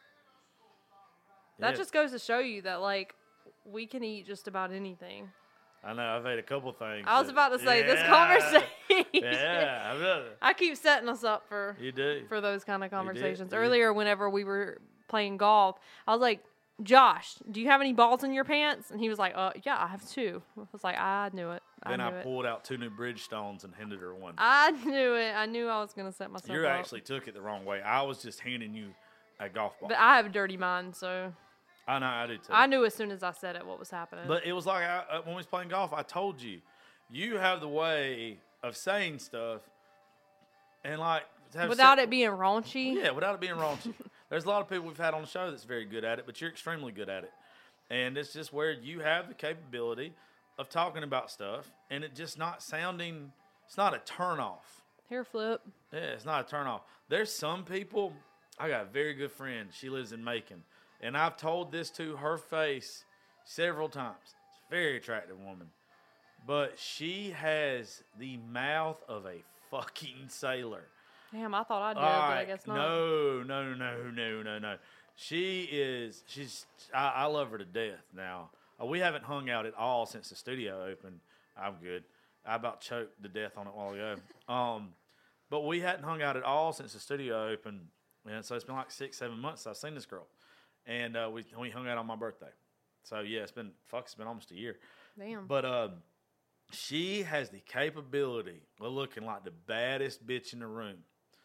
That Yeah. just goes to show you that, like, we can eat just about anything. I know, I've ate a couple things. I was that- about to say, this Yeah. conversation. Yeah, I bet. I keep setting us up for You do. for those kind of conversations. you- Earlier, whenever we were playing golf, I was like, Josh, do you have any balls in your pants? And he was like, uh, yeah, I have two. I was like, I knew it. I Then knew I it. pulled out two new Bridgestones and handed her one. I knew it. I knew I was going to set myself You up. actually took it the wrong way. I was just handing you a golf ball. But I have a dirty mind, so I know, I do too. I knew as soon as I said it what was happening. But it was like I, uh, when we was playing golf, I told you, you have the way of saying stuff, and like have Without se- it being raunchy. yeah, without it being raunchy. There's a lot of people we've had on the show that's very good at it, but you're extremely good at it, and it's just where you have the capability of talking about stuff, and it just not sounding. It's not a turn off. Hair flip. Yeah, it's not a turn off. There's some people. I got a very good friend. She lives in Macon, and I've told this to her face several times. It's a very attractive woman, but she has the mouth of a fucking sailor. Damn, I thought I did, All but I right, guess not. no, no, no, no, no, no. She is. She's. I, I love her to death. Now uh, we haven't hung out at all since the studio opened. I'm good. I about choked to death on it a while ago. Um, but we hadn't hung out at all since the studio opened, and so it's been like six, seven months since I've seen this girl, and uh, we we hung out on my birthday. So yeah, it's been fuck. It's been almost a year. Damn. But uh, she has the capability of looking like the baddest bitch in the room.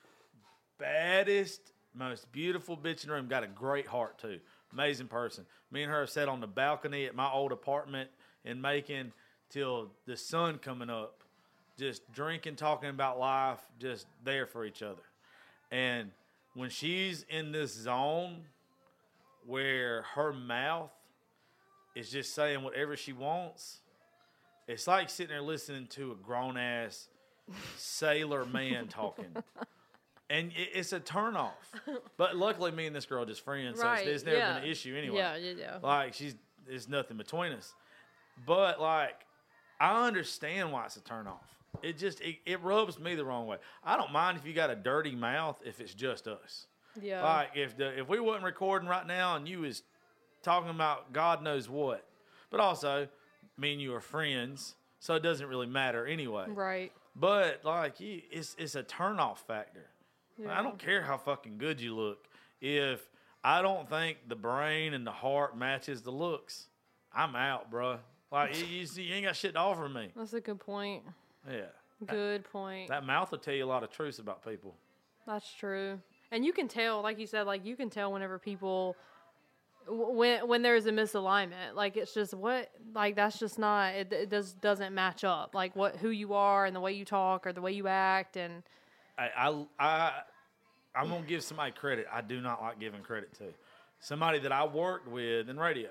Baddest, most beautiful bitch in the room. Got a great heart, too. Amazing person. Me and her have sat on the balcony at my old apartment in Macon till the sun coming up, just drinking, talking about life, just there for each other. And when she's in this zone where her mouth is just saying whatever she wants, it's like sitting there listening to a grown-ass sailor man talking. And it, it's a turnoff. But luckily, me and this girl are just friends, Right, so it's, it's never yeah. been an issue anyway. Yeah, yeah, yeah. Like, she's there's nothing between us. But, like, I understand why it's a turnoff. It just, it, it rubs me the wrong way. I don't mind if you got a dirty mouth if it's just us. Yeah. Like, if the if we wasn't recording right now and you was talking about God knows what, but also, me and you are friends, so it doesn't really matter anyway. Right. But, like, you, it's it's a turnoff factor. Yeah. I don't care how fucking good you look. If I don't think the brain and the heart matches the looks, I'm out, bro. Like, you, you, see, you ain't got shit to offer me. That's a good point. Yeah. Good point. That mouth will tell you a lot of truths about people. That's true. And you can tell, like you said, like you can tell whenever people, w- when when there's a misalignment. Like it's just what, like that's just not. It, it does doesn't match up. Like what who you are and the way you talk or the way you act and. I, I, I, I'm going to give somebody credit I do not like giving credit to. Somebody that I worked with in radio.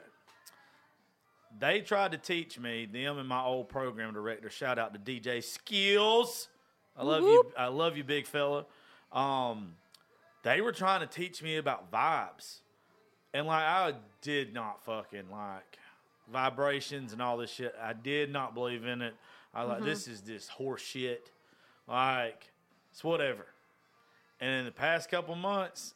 They tried to teach me, them and my old program director, shout out to D J Skills. I love Whoop. you. I love you, big fella. Um, they were trying to teach me about vibes. And, like, I did not fucking like vibrations and all this shit. I did not believe in it. I was like, this is just horse shit. Like, it's whatever. And in the past couple months,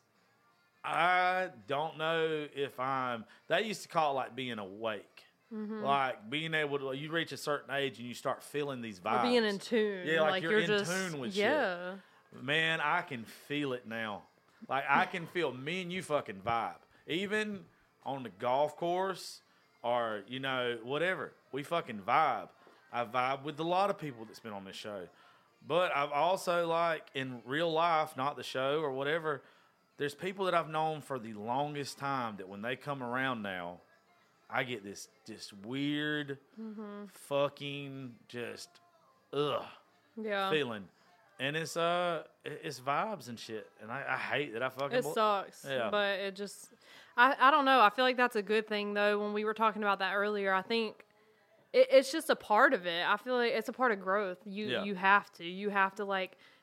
I don't know if I'm, they used to call it like being awake. Like being able to, you reach a certain age and you start feeling these vibes. Or being in tune. Yeah, like, you're, in just, tune with yeah. shit. Man, I can feel it now. Like, I can feel me and you fucking vibe. Even on the golf course or, you know, whatever. We fucking vibe. I vibe with a lot of people that's been on this show. But I've also, like, in real life, not the show or whatever, there's people that I've known for the longest time that when they come around now, I get this just weird, Mm-hmm. fucking, just, ugh, Yeah. feeling. And it's uh, it- it's vibes and shit. And I, I hate that I fucking... It bel- sucks. Yeah. But it just, I, I don't know. I feel like that's a good thing, though. When we were talking about that earlier, I think it, it's just a part of it. I feel like it's a part of growth. You Yeah. you have to. You have to, like,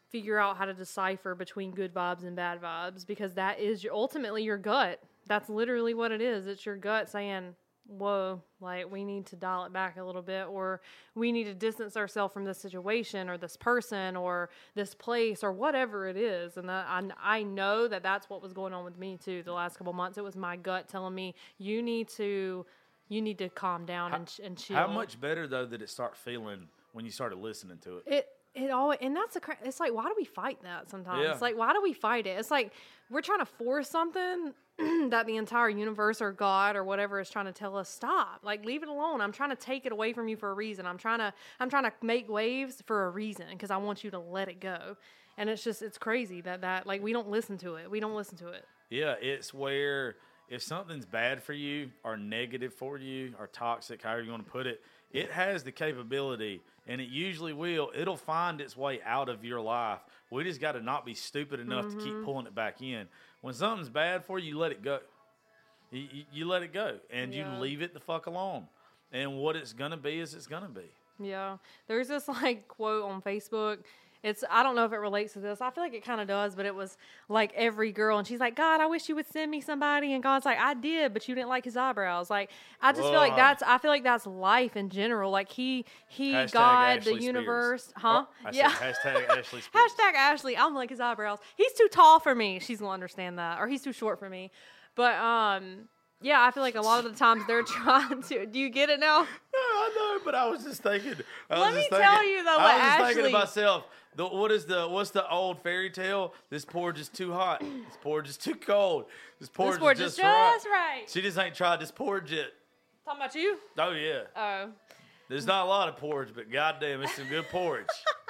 figure out how to decipher between good vibes and bad vibes, because that is your, ultimately your gut. That's literally what it is. It's your gut saying, whoa, like we need to dial it back a little bit, or we need to distance ourselves from this situation or this person or this place or whatever it is. And that, I, I know that that's what was going on with me too the last couple months. It was my gut telling me, you need to, you need to calm down how, and, and chill. How much better though did it start feeling when you started listening to it? It, It always, and that's a, it's like, why do we fight that sometimes? Yeah. It's like, why do we fight it? It's like, we're trying to force something that the entire universe or God or whatever is trying to tell us, stop, like, leave it alone. I'm trying to take it away from you for a reason. I'm trying to, I'm trying to make waves for a reason, because I want you to let it go. And it's just, it's crazy that, that, like, we don't listen to it. We don't listen to it. Yeah. It's where if something's bad for you or negative for you or toxic, however you want to put it, it has the capability, and it usually will, it'll find its way out of your life. We just got to not be stupid enough mm-hmm. to keep pulling it back in. When something's bad for you, you let it go. You, you, you let it go, and yeah. you leave it the fuck alone. And what it's going to be is it's going to be. Yeah. There's this, like, quote on Facebook. It's, I don't know if it relates to this. I feel like it kind of does, but it was like every girl, and she's like, God, I wish you would send me somebody. And God's like, I did, but you didn't like his eyebrows. Like, I just Whoa. feel like that's, I feel like that's life in general. Like he, he, hashtag God, Ashley the universe, Spears. huh? Oh, I yeah. said hashtag Ashley Spears. Hashtag Ashley. I don't like his eyebrows. He's too tall for me. She's going to understand that. Or he's too short for me. But, um, yeah, I feel like a lot of the times they're trying to. Do you get it now? No, I know, but I was just thinking. I Let was me just thinking, tell you though, what I was just Ashley, thinking to myself. The, what is the what's the old fairy tale? This porridge is too hot. This porridge is too cold. This porridge, this porridge is just, just right. right. She just ain't tried this porridge yet. Talking about you? Oh yeah. Oh. There's not a lot of porridge, but goddamn, it's some good porridge.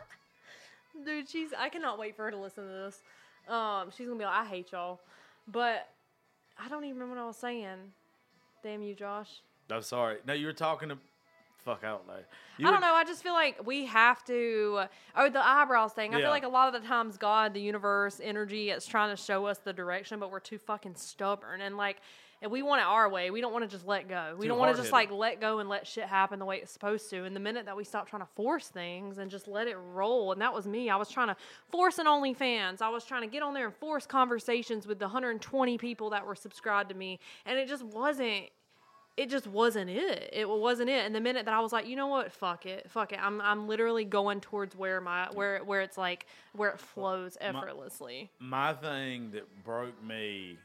Dude, she's. I cannot wait for her to listen to this. Um, she's gonna be like, I hate y'all, but I don't even remember what I was saying. Damn you, Josh. I'm sorry. No, you were talking to. Fuck, I don't know. You I were, don't know. I just feel like we have to. Oh, the eyebrows thing. I Yeah. feel like a lot of the times God, the universe, energy, it's trying to show us the direction, but we're too fucking stubborn. And like, and we want it our way. We don't want to just let go. We Too don't want to just like hard-headed. let go and let shit happen the way it's supposed to. And the minute that we stop trying to force things and just let it roll, and that was me. I was trying to force an OnlyFans. I was trying to get on there and force conversations with the one hundred twenty people that were subscribed to me, and it just wasn't. It just wasn't it. It wasn't it. And the minute that I was like, you know what, fuck it, fuck it. I'm I'm literally going towards where my where where it's like where it flows effortlessly. My, my thing that broke me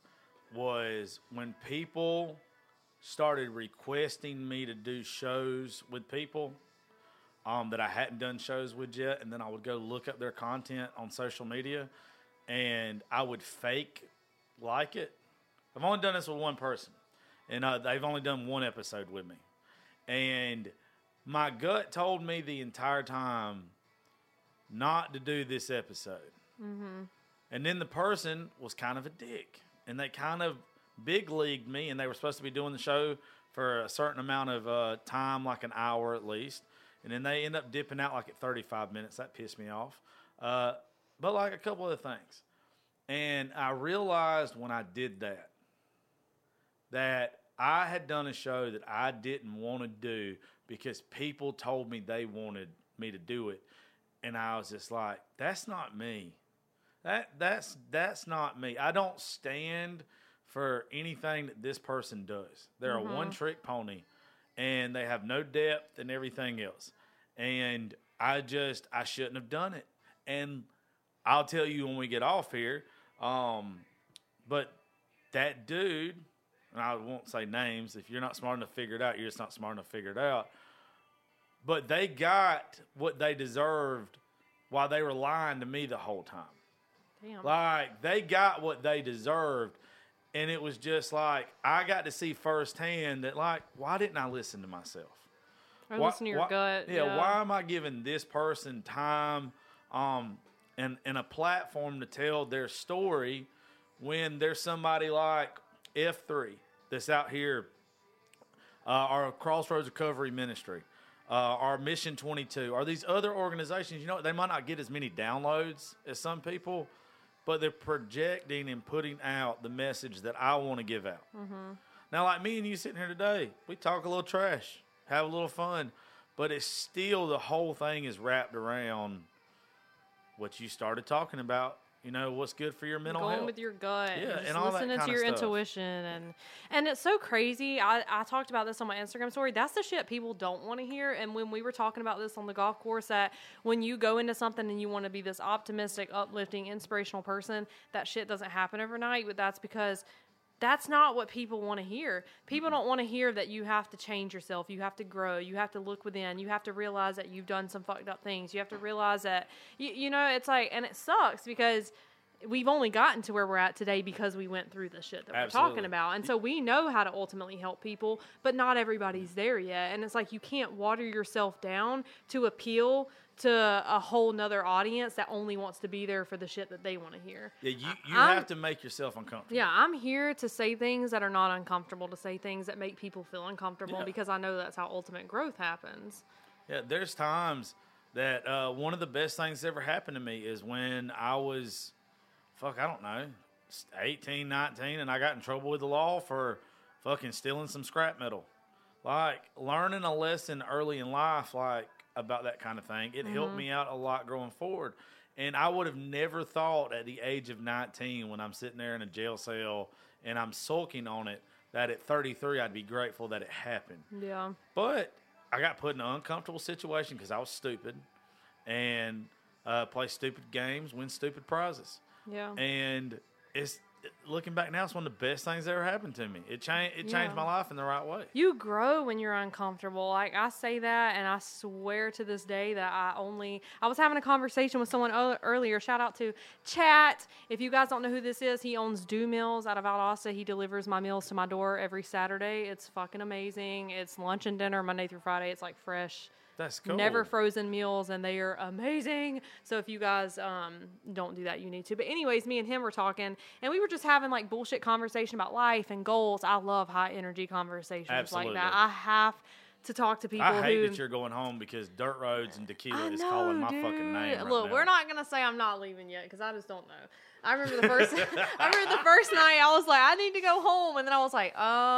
was when people started requesting me to do shows with people um, that I hadn't done shows with yet, and then I would go look up their content on social media, and I would fake like it. I've only done this with one person. And uh, they've only done one episode with me. And my gut told me the entire time not to do this episode. Mm-hmm. And then the person was kind of a dick. And they kind of big leagued me. And they were supposed to be doing the show for a certain amount of uh, time, like an hour at least. And then they end up dipping out like at thirty-five minutes. That pissed me off. Uh, but like a couple other things. And I realized when I did that, that I had done a show that I didn't want to do because people told me they wanted me to do it. And I was just like, that's not me. That that's that's not me. I don't stand for anything that this person does. They're mm-hmm. a one-trick pony, and they have no depth and everything else. And I just, I shouldn't have done it. And I'll tell you when we get off here, um, but that dude, and I won't say names. If you're not smart enough to figure it out, you're just not smart enough to figure it out. But they got what they deserved while they were lying to me the whole time. Damn. Like, they got what they deserved. And it was just like, I got to see firsthand that, like, why didn't I listen to myself? Or why, listen to your why, gut. Yeah, yeah, why am I giving this person time um, and, and a platform to tell their story when there's somebody like F three that's out here, uh, our Crossroads Recovery Ministry, uh, our Mission twenty-two, or these other organizations, you know, they might not get as many downloads as some people, but they're projecting and putting out the message that I want to give out. Mm-hmm. Now, like me and you sitting here today, we talk a little trash, have a little fun, but it's still, the whole thing is wrapped around what you started talking about. You know, what's good for your mental Going health. with your gut, Yeah, and just and all that listening to kinda your stuff. intuition, and and it's so crazy. I, I talked about this on my Instagram story. That's the shit people don't want to hear. And when we were talking about this on the golf course, that when you go into something and you want to be this optimistic, uplifting, inspirational person, that shit doesn't happen overnight. But that's because that's not what people want to hear. People don't want to hear that you have to change yourself. You have to grow. You have to look within. You have to realize that you've done some fucked up things. You have to realize that, you, you know, it's like, and it sucks because we've only gotten to where we're at today because we went through the shit that Absolutely. we're talking about. And so we know how to ultimately help people, but not everybody's there yet. And it's like, you can't water yourself down to appeal to a whole nother audience that only wants to be there for the shit that they want to hear. Yeah, you, you I'm- have to make yourself uncomfortable. Yeah, I'm here to say things that are not uncomfortable, to say things that make people feel uncomfortable, Yeah. because I know that's how ultimate growth happens. Yeah, there's times that uh, one of the best things that ever happened to me is when I was, fuck, I don't know, eighteen, nineteen, and I got in trouble with the law for fucking stealing some scrap metal. Like, learning a lesson early in life, like, about that kind of thing, it Mm-hmm. helped me out a lot going forward. And I would have never thought at the age of nineteen, when I'm sitting there in a jail cell and I'm sulking on it, that at thirty-three I'd be grateful that it happened. Yeah. But I got put in an uncomfortable situation because I was stupid and uh, play stupid games, win stupid prizes. Yeah. And it's looking back now, it's one of the best things that ever happened to me. It changed. It changed Yeah. my life in the right way. You grow when you're uncomfortable. Like, I say that, and I swear to this day that I only... I was having a conversation with someone o- earlier. Shout out to Chat. If you guys don't know who this is, he owns Do Meals out of Valdosta. He delivers my meals to my door every Saturday. It's fucking amazing. It's lunch and dinner Monday through Friday. It's like fresh... That's cool. Never frozen meals, and they are amazing. So if you guys um, don't do that, you need to. But anyways, me and him were talking, and we were just having like bullshit conversation about life and goals. I love high energy conversations Absolutely. like that. I have to talk to people I hate who... that you're going home because Dirt Roads and Tequila I is know, calling my dude. fucking name. Right Look, now. we're not gonna say I'm not leaving yet because I just don't know. I remember the first. I remember the first night I was like, I need to go home, and then I was like,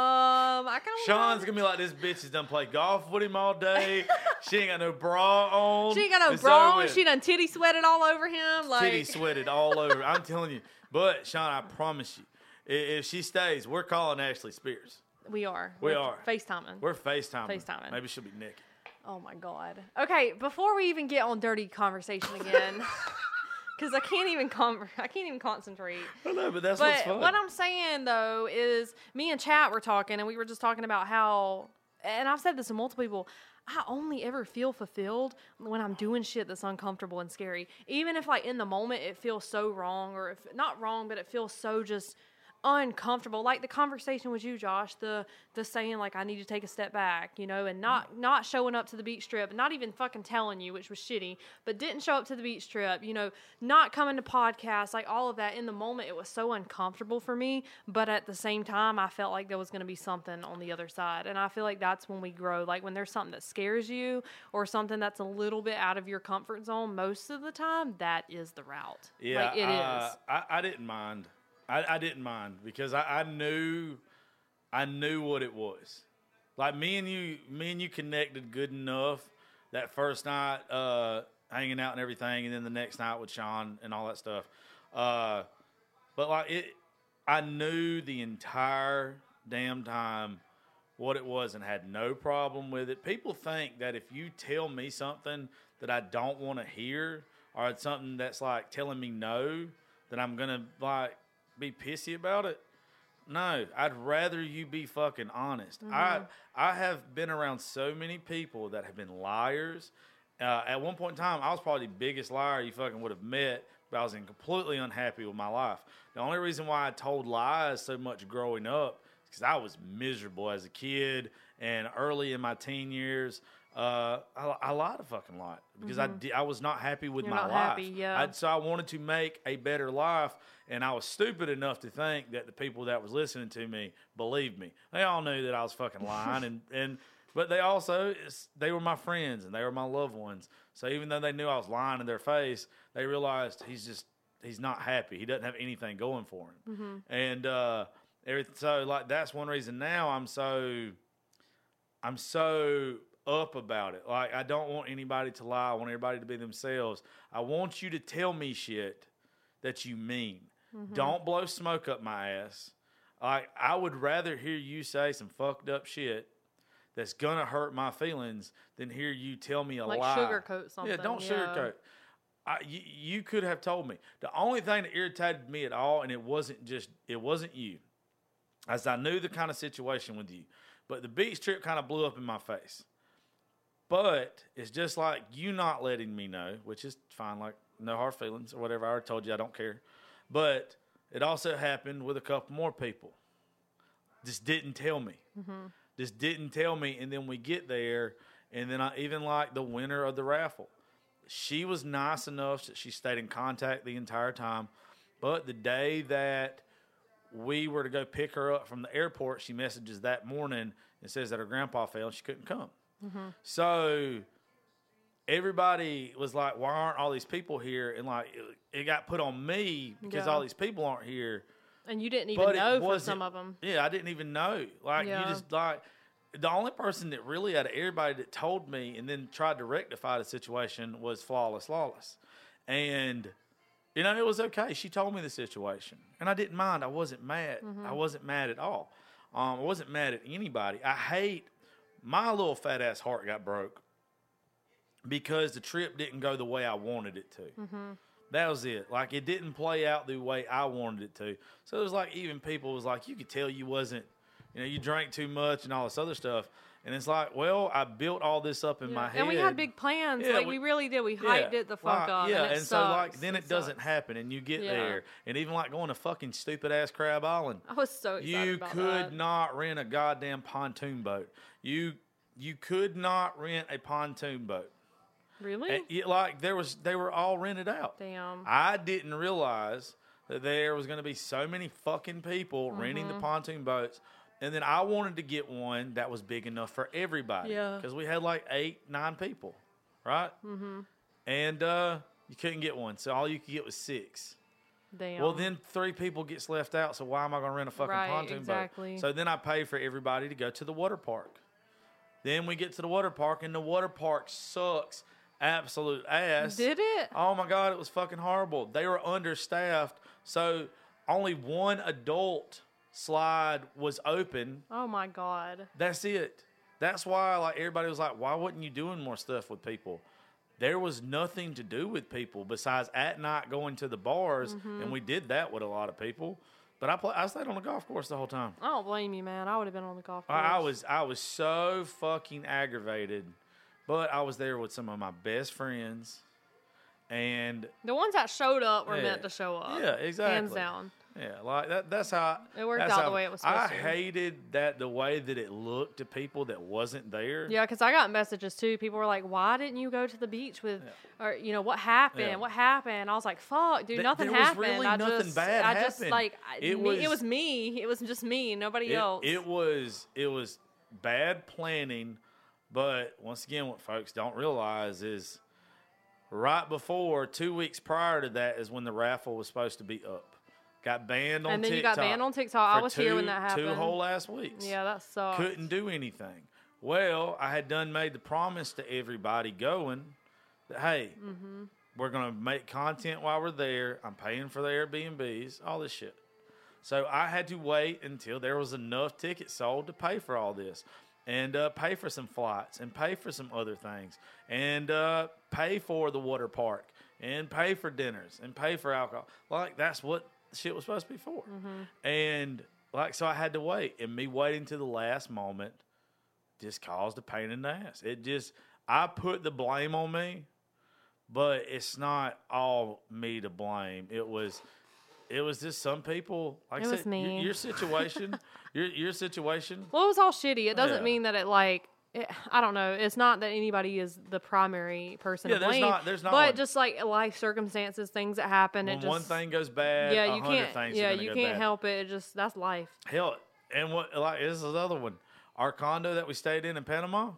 um, I kind of. Sean's gonna be like, this bitch has done played golf with him all day. She ain't got no bra on. She ain't got no It's bra over on. with. She done titty sweated all over him. Like, Titty sweated all over. I'm telling you. But Sean, I promise you, i- if she stays, we're calling Ashley Spears. we are. We We're are. FaceTiming. We're FaceTiming. FaceTiming. Maybe she'll be naked. Oh my god. Okay, before we even get on dirty conversation again, because I can't even con- I can't even concentrate. I know, but that's what's But fun. what I'm saying though is, me and Chat were talking, and we were just talking about how, and I've said this to multiple people, I only ever feel fulfilled when I'm doing shit that's uncomfortable and scary. Even if like in the moment it feels so wrong, or if not wrong, but it feels so just uncomfortable. Like the conversation with you, Josh, the the saying like I need to take a step back, you know, and not not showing up to the beach trip, not even fucking telling you, which was shitty, but didn't show up to the beach trip, you know, not coming to podcasts, like all of that. In the moment, it was so uncomfortable for me, but at the same time, I felt like there was going to be something on the other side. And I feel like that's when we grow. Like when there's something that scares you or something that's a little bit out of your comfort zone, most of the time, that is the route. Yeah, like, it uh, is. I, I didn't mind. I, I didn't mind because I, I knew, I knew what it was. Like me and you, me and you connected good enough that first night, uh, hanging out and everything, and then the next night with Sean and all that stuff. Uh, but like it, I knew the entire damn time what it was and had no problem with it. People think that if you tell me something that I don't want to hear, or it's something that's like telling me no, that I'm gonna like be pissy about it. No, I'd rather you be fucking honest. Mm-hmm. I I have been around so many people that have been liars. Uh, at one point in time, I was probably the biggest liar you fucking would have met, but I was in completely unhappy with my life. The only reason why I told lies so much growing up is because I was miserable as a kid and early in my teen years. Uh, I, I lied a fucking lot because I, di- I was not happy with You're my not life. happy, yeah. I'd, so I wanted to make a better life, and I was stupid enough to think that the people that was listening to me believed me. They all knew that I was fucking lying, and, and but they also it's, they were my friends and they were my loved ones. So even though they knew I was lying in their face, they realized he's just he's not happy. He doesn't have anything going for him, Mm-hmm. and uh, everything. So like that's one reason now I'm so I'm so up about it. Like, I don't want anybody to lie. I want everybody to be themselves. I want you to tell me shit that you mean. Mm-hmm. Don't blow smoke up my ass. Like, I would rather hear you say some fucked up shit that's going to hurt my feelings than hear you tell me a like lie. Like sugarcoat something. Yeah, don't yeah. sugarcoat. I, you, you could have told me. The only thing that irritated me at all, and it wasn't just, it wasn't you, as I knew the kind of situation with you, but the beach trip kind of blew up in my face. But it's just like you not letting me know, which is fine, like no hard feelings or whatever. I already told you I don't care. But it also happened with a couple more people. Just didn't tell me. Mm-hmm. Just didn't tell me. And then we get there, and then I even like the winner of the raffle. She was nice enough that she stayed in contact the entire time. But the day that we were to go pick her up from the airport, she messages that morning and says that her grandpa fell and she couldn't come. Mm-hmm. So everybody was like, why aren't all these people here? And like, it, it got put on me because yeah. all these people aren't here. And you didn't even know for some of them. Yeah, I didn't even know. Like, yeah. you just like, the only person that really out of everybody that told me and then tried to rectify the situation was Flawless Lawless. And, you know, it was okay. She told me the situation. And I didn't mind. I wasn't mad. Mm-hmm. I wasn't mad at all. Um, I wasn't mad at anybody. I hate, my little fat ass heart got broke because the trip didn't go the way I wanted it to. Mm-hmm. That was it. Like, it didn't play out the way I wanted it to. So it was like, even people was like, you could tell you wasn't, you know, you drank too much and all this other stuff. And it's like, well, I built all this up in yeah. my head. And we had big plans. Yeah, like, we, we really did. We yeah, hyped it the fuck like, up. Yeah, and, it and so, sucks. like, then it, it doesn't sucks. happen. And you get yeah. there. And even, like, going to fucking stupid-ass Crab Island. I was so excited You about could that. not rent a goddamn pontoon boat. You you could not rent a pontoon boat. Really? And, it, like, there was, they were all rented out. Damn. I didn't realize that there was going to be so many fucking people mm-hmm. renting the pontoon boats. And then I wanted to get one that was big enough for everybody. Yeah. Because we had like eight, nine people, right? Mm-hmm. And uh, you couldn't get one. So all you could get was six. Damn. Well, then three people gets left out. So why am I going to rent a fucking right, pontoon exactly. boat? So then I pay for everybody to go to the water park. Then we get to the water park, and the water park sucks absolute ass. Did it? Oh, my God. It was fucking horrible. They were understaffed. So only one adult slide was open. Oh my God. That's it. That's why like everybody was like, why wasn't you doing more stuff with people? There was nothing to do with people besides at night going to the bars, mm-hmm. and we did that with a lot of people. But I play, I stayed on the golf course the whole time. I don't blame you, man. I would have been on the golf course. I, I was I was so fucking aggravated, but I was there with some of my best friends, and the ones that showed up were yeah, meant to show up. Yeah, exactly. Hands down. Yeah, like that. That's how it worked out how, the way it was supposed I to. I hated that the way that it looked to people that wasn't there. Yeah, because I got messages too. People were like, "Why didn't you go to the beach with?" Yeah. Or you know, what happened? Yeah. What happened? I was like, "Fuck, dude, Th- nothing there happened. Was really I nothing just, bad I happened. just like it me, was. It was me. It was just me. Nobody it, else. It was. It was bad planning. But once again, what folks don't realize is, right before, two weeks prior to that, is when the raffle was supposed to be up. Got banned on TikTok. And then TikTok you got banned on TikTok. I was two, here when that happened. Two whole last weeks. Yeah, that sucks. Couldn't do anything. Well, I had done made the promise to everybody going that, hey, mm-hmm. we're going to make content while we're there. I'm paying for the Airbnbs, all this shit. So I had to wait until there was enough tickets sold to pay for all this. And uh, pay for some flights and pay for some other things. And uh, pay for the water park. And pay for dinners. And pay for alcohol. Like, that's what shit was supposed to be for. Mm-hmm. And like, so I had to wait, and me waiting to the last moment just caused a pain in the ass. It just, I put the blame on me, but it's not all me to blame. It was, it was just some people. Like it I was said, me. Your, your situation, your your situation. Well, it was all shitty. It doesn't yeah. mean that it like. It, I don't know. It's not that anybody is the primary person yeah, to blame. There's not, there's not but one. just like life circumstances, things that happen. When it just, one thing goes bad, yeah, a you hundred can't. things Yeah, are gonna you go can't bad. help it. It just that's life. Hell, and what like this is another one. Our condo that we stayed in in Panama,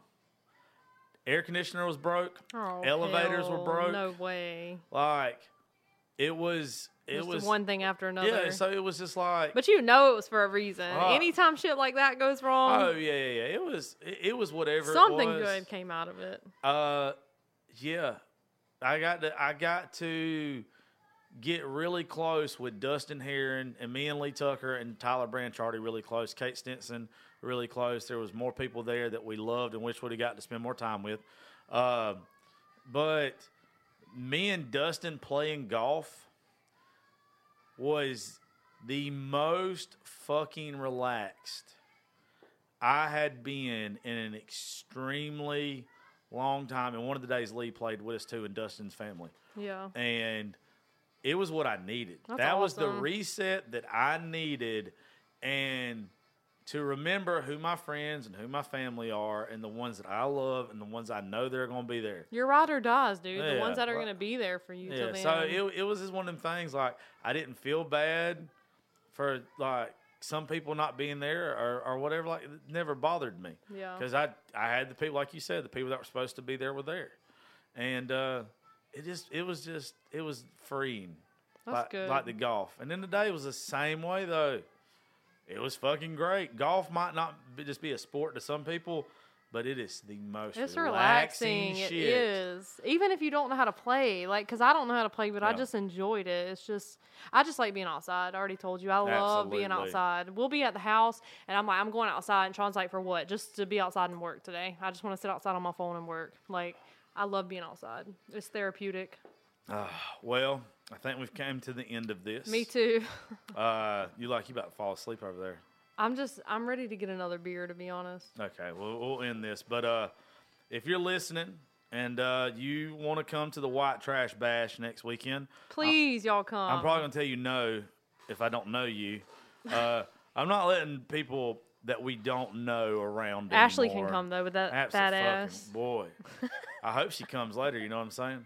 air conditioner was broke. Oh, elevators hell, were broke. No way. Like, it was it Just was one thing after another. Yeah, so it was just like. But you know it was for a reason. Uh, Anytime shit like that goes wrong, Oh yeah, yeah, yeah. It was it, it was whatever. something it was. good came out of it. Uh, yeah, I got to I got to get really close with Dustin Heron and me and Lee Tucker and Tyler Branchardy really close. Kate Stinson really close. There was more people there that we loved and wish would have got to spend more time with. Uh, but me and Dustin playing golf was the most fucking relaxed I had been in an extremely long time. And one of the days Lee played with us too in Dustin's family. Yeah. And it was what I needed. That's that was the awesome. reset that I needed. And to remember who my friends and who my family are and the ones that I love and the ones I know they're going to be there. Your ride or dies, dude. The Yeah, ones that are right. going to be there for you Yeah, till the so end. it, it was just one of them things like I didn't feel bad for like some people not being there or, or whatever. Like it never bothered me. Yeah. Because I I had the people, like you said, the people that were supposed to be there were there. And uh, it just, it was just, it was freeing. That's like, good. Like the golf. And then the day was the same way though. It was fucking great. Golf might not be, just be a sport to some people, but it is the most It's relaxing, relaxing. shit. It is. Even if you don't know how to play. Like, because I don't know how to play, but I Yeah. just enjoyed it. It's just, I just like being outside. I already told you. I love being Absolutely. outside. We'll be at the house, and I'm like, I'm going outside. And Sean's like, for what? Just to be outside and work today. I just want to sit outside on my phone and work. Like, I love being outside. It's therapeutic. Uh, well, I think we've came to the end of this. Me too. Uh, you like you about to fall asleep over there. I'm just, I'm ready to get another beer, to be honest. Okay, well, we'll end this. But uh, if you're listening and uh, you want to come to the White Trash Bash next weekend, Please, y'all come. I'm probably going to tell you no if I don't know you. Uh, I'm not letting people that we don't know around Ashley anymore. can come, though, with that fat Absolutely. ass. Boy, I hope she comes later, you know what I'm saying?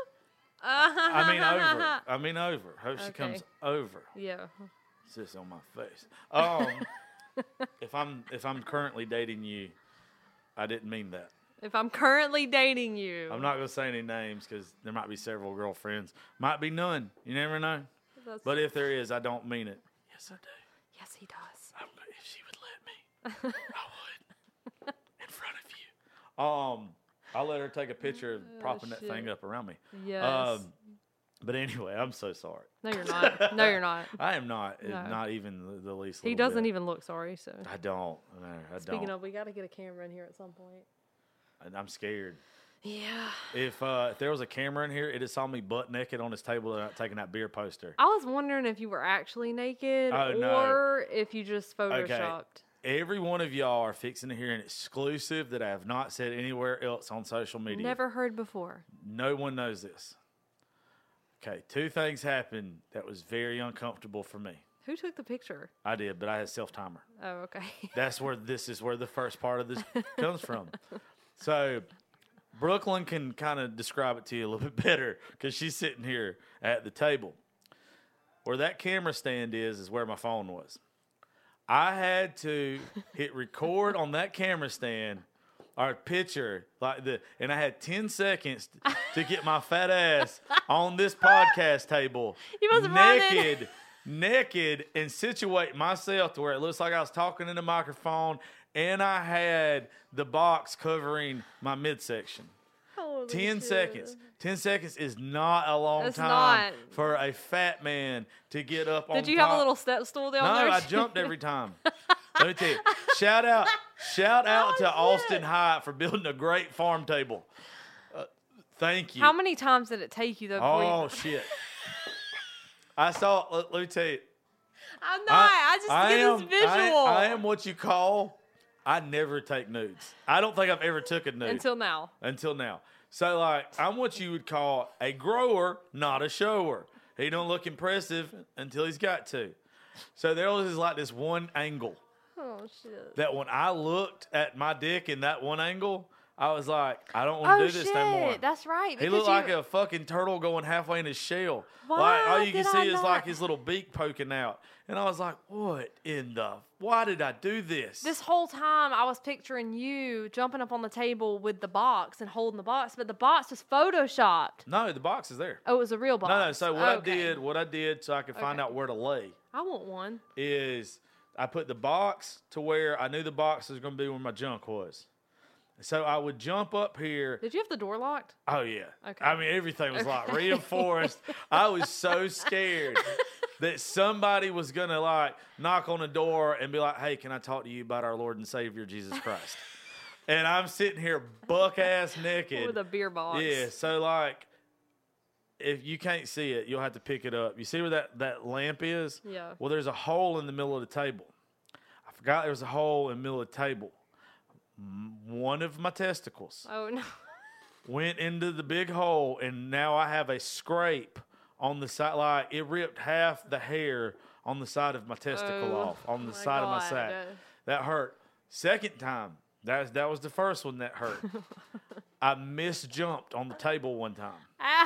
I mean over. I mean over. Hope she Okay. comes over. Yeah. It's just on my face. Um, if I'm if I'm currently dating you, I didn't mean that. If I'm currently dating you. I'm not going to say any names because there might be several girlfriends. Might be none. You never know. That's- But if there is, I don't mean it. Yes, I do. Yes, he does. I would, if she would let me, I would. In front of you. Um, I'll let her take a picture of propping that shit. thing up around me. Yes. Um, but anyway, I'm so sorry. No, you're not. No, you're not. I am not. uh, No. Not even the, the least. He little doesn't bit. even look sorry. So I don't. No, I speaking don't. of, we got to get a camera in here at some point. And I'm scared. Yeah. If uh, if there was a camera in here, it just saw me butt naked on his table uh, taking that beer poster. I was wondering if you were actually naked Oh, no. or if you just photoshopped. Every one of y'all are fixing to hear an exclusive that I have not said anywhere else on social media. Never heard before. No one knows this. Okay, two things happened that was very uncomfortable for me. Who took the picture? I did, but I had self-timer. Oh, okay. That's where this is where the first part of this comes from. So Brooklyn can kind of describe it to you a little bit better because she's sitting here at the table. Where that camera stand is, is where my phone was. I had to hit record on that camera stand or picture like the, and I had ten seconds to get my fat ass on this podcast table, You must run it. naked, naked, and situate myself to where it looks like I was talking in the microphone, and I had the box covering my midsection. Holy Ten shit. seconds. Ten seconds is not a long It's time not. for a fat man to get up on Did you have a top. little step stool down No, there? I jumped every time. Let me tell you. Shout out, shout out Oh, to shit. Austin Hyatt for building a great farm table. Uh, thank you. How many times did it take you though? Before Oh you... shit! I saw. Let, let me tell you. I'm not. I, just I get am, this visual. I, I am what you call. I never take nudes. I don't think I've ever took a nude Until now. until now. So, like, I'm what you would call a grower, not a shower. He don't look impressive until he's got to. So there was like this one angle Oh shit. that when I looked at my dick in that one angle, I was like, I don't want to Oh, do this shit. no more. That's right. He because looked you- like a fucking turtle going halfway in his shell. Why Like all you can did see I is not- like his little beak poking out. And I was like, what in the? Why did I do this? This whole time, I was picturing you jumping up on the table with the box and holding the box, but the box was photoshopped. No, the box is there. Oh, it was a real box. No, no. So what Okay. I did, what I did, so I could find Okay. out where to lay, I want one. is I put the box to where I knew the box was going to be where my junk was. So I would jump up here. Did you have the door locked? Oh yeah. Okay. I mean, everything was Okay. like reinforced. I was so scared that somebody was gonna like knock on the door and be like, "Hey, can I talk to you about our Lord and Savior Jesus Christ?" And I'm sitting here buck ass naked With a beer box. Yeah. So like, if you can't see it, you'll have to pick it up. You see where that that lamp is? Yeah. Well, there's a hole in the middle of the table. I forgot there was a hole in the middle of the table. M- One of my testicles Oh, no. went into the big hole, and now I have a scrape on the side. Like it ripped half the hair on the side of my testicle Oh, off on the my side of my God. sack. That hurt. Second time, that was, that was the first one that hurt. I misjumped on the table one time.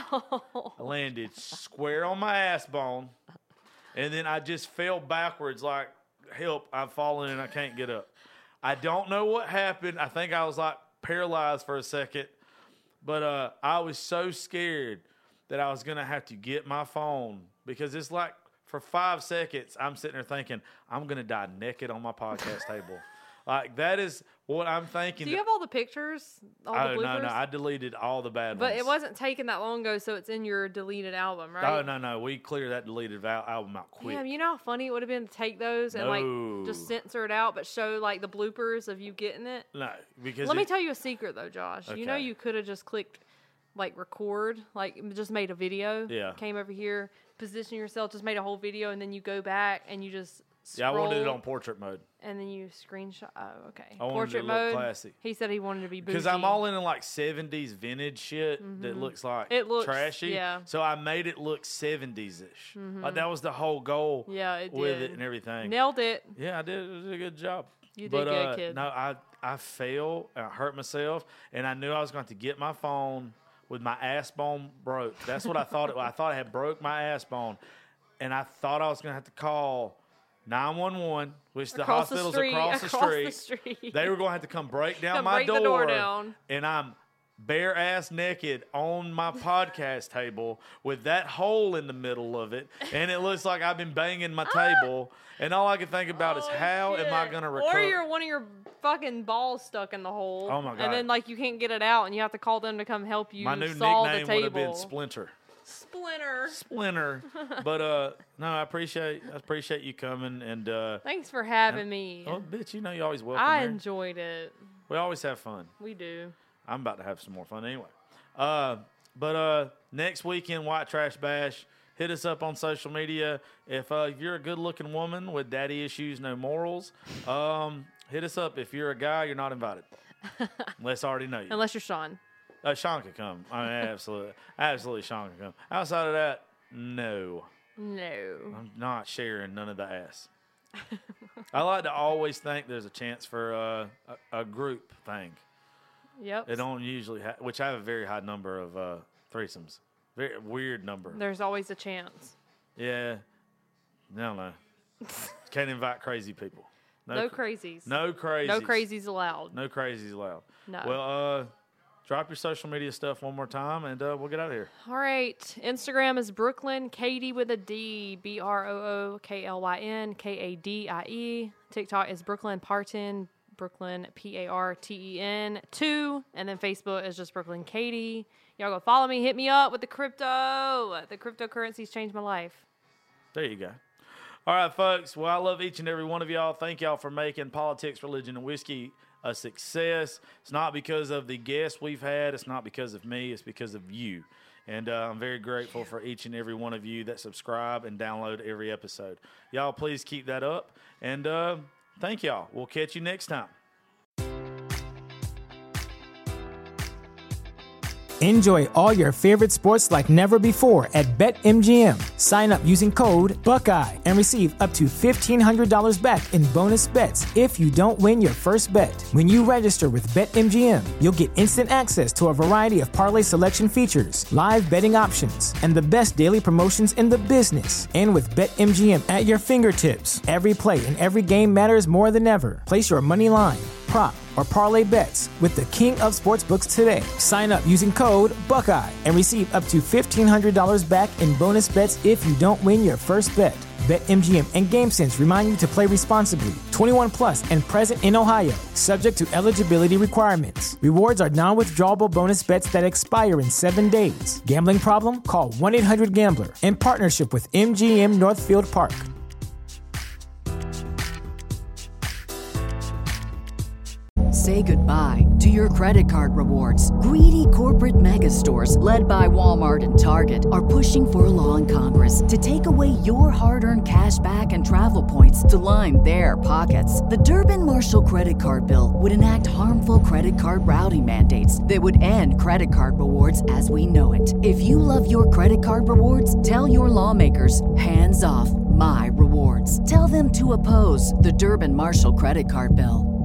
Ow. I landed square on my ass bone, and then I just fell backwards like, help, I've fallen and I can't get up. I don't know what happened. I think I was like paralyzed for a second, but uh, I was so scared that I was going to have to get my phone because it's like for five seconds, I'm sitting there thinking, I'm going to die naked on my podcast table. Like, that is what I'm thinking. Do you have all the pictures? All oh, the bloopers? no, no. I deleted all the bad But ones. it wasn't taken that long ago, so it's in your deleted album, right? Oh, no, no. We cleared that deleted al- album out quick. Damn, you know how funny it would have been to take those and like No. just censor it out, but show like the bloopers of you getting it? No, because Let me it- tell you a secret though, Josh. You know Okay. you could have just clicked like record, like just made a video. Yeah. Came over here, position yourself, just made a whole video, and then you go back and you just yeah, I wanted it scroll, on portrait mode and then you screenshot. Oh, okay. I wanted it Portrait to look mode. classy. He said he wanted to be bougie. because I'm all into like seventies vintage shit that looks like It looks- trashy. yeah. So I made it look seventies ish. Like that was the whole goal. Yeah, it with did. it and everything. Nailed it. Yeah, I did. It was a good job. You did but, good, uh, kid. No, I I fell. I hurt myself, and I knew I was going to get my phone with my ass bone broke. That's what I thought. It, I thought I had broke my ass bone, and I thought I was going to have to call nine one one, which the Across the hospital's street, across, across the the street. street. They were going to have to come break down Come my break the door down. and I'm bare ass naked on my podcast table with that hole in the middle of it, and it looks like I've been banging my table. And all I can think about is Oh, how am I shit. going to recover? Or you're one of your fucking balls stuck in the hole. Oh, my God. And then like you can't get it out, and you have to call them to come help you My new saw nickname the table. would have been Splinter. Splinter. Splinter. But uh, no, I appreciate I appreciate you coming, and uh, Thanks for having me. oh, bitch, you know you always welcome. I here. enjoyed it. We always have fun. We do. I'm about to have some more fun anyway. Uh, but uh, next weekend, White Trash Bash. Hit us up on social media. If, uh, if you're a good-looking woman with daddy issues, no morals, um, hit us up. If you're a guy, you're not invited. Unless I already know you. Unless you're Sean. Uh, Sean could come. I mean, absolutely. Absolutely, Sean could come. Outside of that, no. No. I'm not sharing none of the ass. I like to always think there's a chance for uh, a, a group thing. Yep. It don't usually have, which I have a very high number of uh, threesomes. Very weird number. There's always a chance. Yeah. I don't know. Can't invite crazy people. No cr- crazies. No crazies. No crazies allowed. No crazies allowed. No. Well, uh, drop your social media stuff one more time, and uh, we'll get out of here. All right. Instagram is Brooklyn Katie with a D. B R O O K L Y N K A D I E. TikTok is Brooklyn Parton. Brooklyn P A R T E N two. And then Facebook is just Brooklyn Katie. Y'all go follow me. Hit me up with the crypto. The cryptocurrencies changed my life. There you go. All right, folks. Well, I love each and every one of y'all. Thank y'all for making Politics, Religion, and Whiskey a success. It's not because of the guests we've had. It's not because of me. It's because of you. And uh, I'm very grateful for each and every one of you that subscribe and download every episode. Y'all, please keep that up. And uh, thank y'all. We'll catch you next time. Enjoy all your favorite sports like never before at BetMGM. Sign up using code Buckeye and receive up to fifteen hundred dollars back in bonus bets if you don't win your first bet. When you register with BetMGM, you'll get instant access to a variety of parlay selection features, live betting options, and the best daily promotions in the business. And with BetMGM at your fingertips, every play and every game matters more than ever. Place your money line, prop, or parlay bets with the king of sportsbooks today. Sign up using code Buckeye and receive up to fifteen hundred dollars back in bonus bets if you don't win your first bet. BetMGM and GameSense remind you to play responsibly. twenty-one plus and present in Ohio, subject to eligibility requirements. Rewards are non-withdrawable bonus bets that expire in seven days. Gambling problem? Call one eight hundred gambler in partnership with M G M Northfield Park. Say goodbye to your credit card rewards. Greedy corporate mega stores, led by Walmart and Target, are pushing for a law in Congress to take away your hard-earned cash back and travel points to line their pockets. The Durbin-Marshall credit card bill would enact harmful credit card routing mandates that would end credit card rewards as we know it. If you love your credit card rewards, tell your lawmakers, hands off my rewards. Tell them to oppose the Durbin-Marshall credit card bill.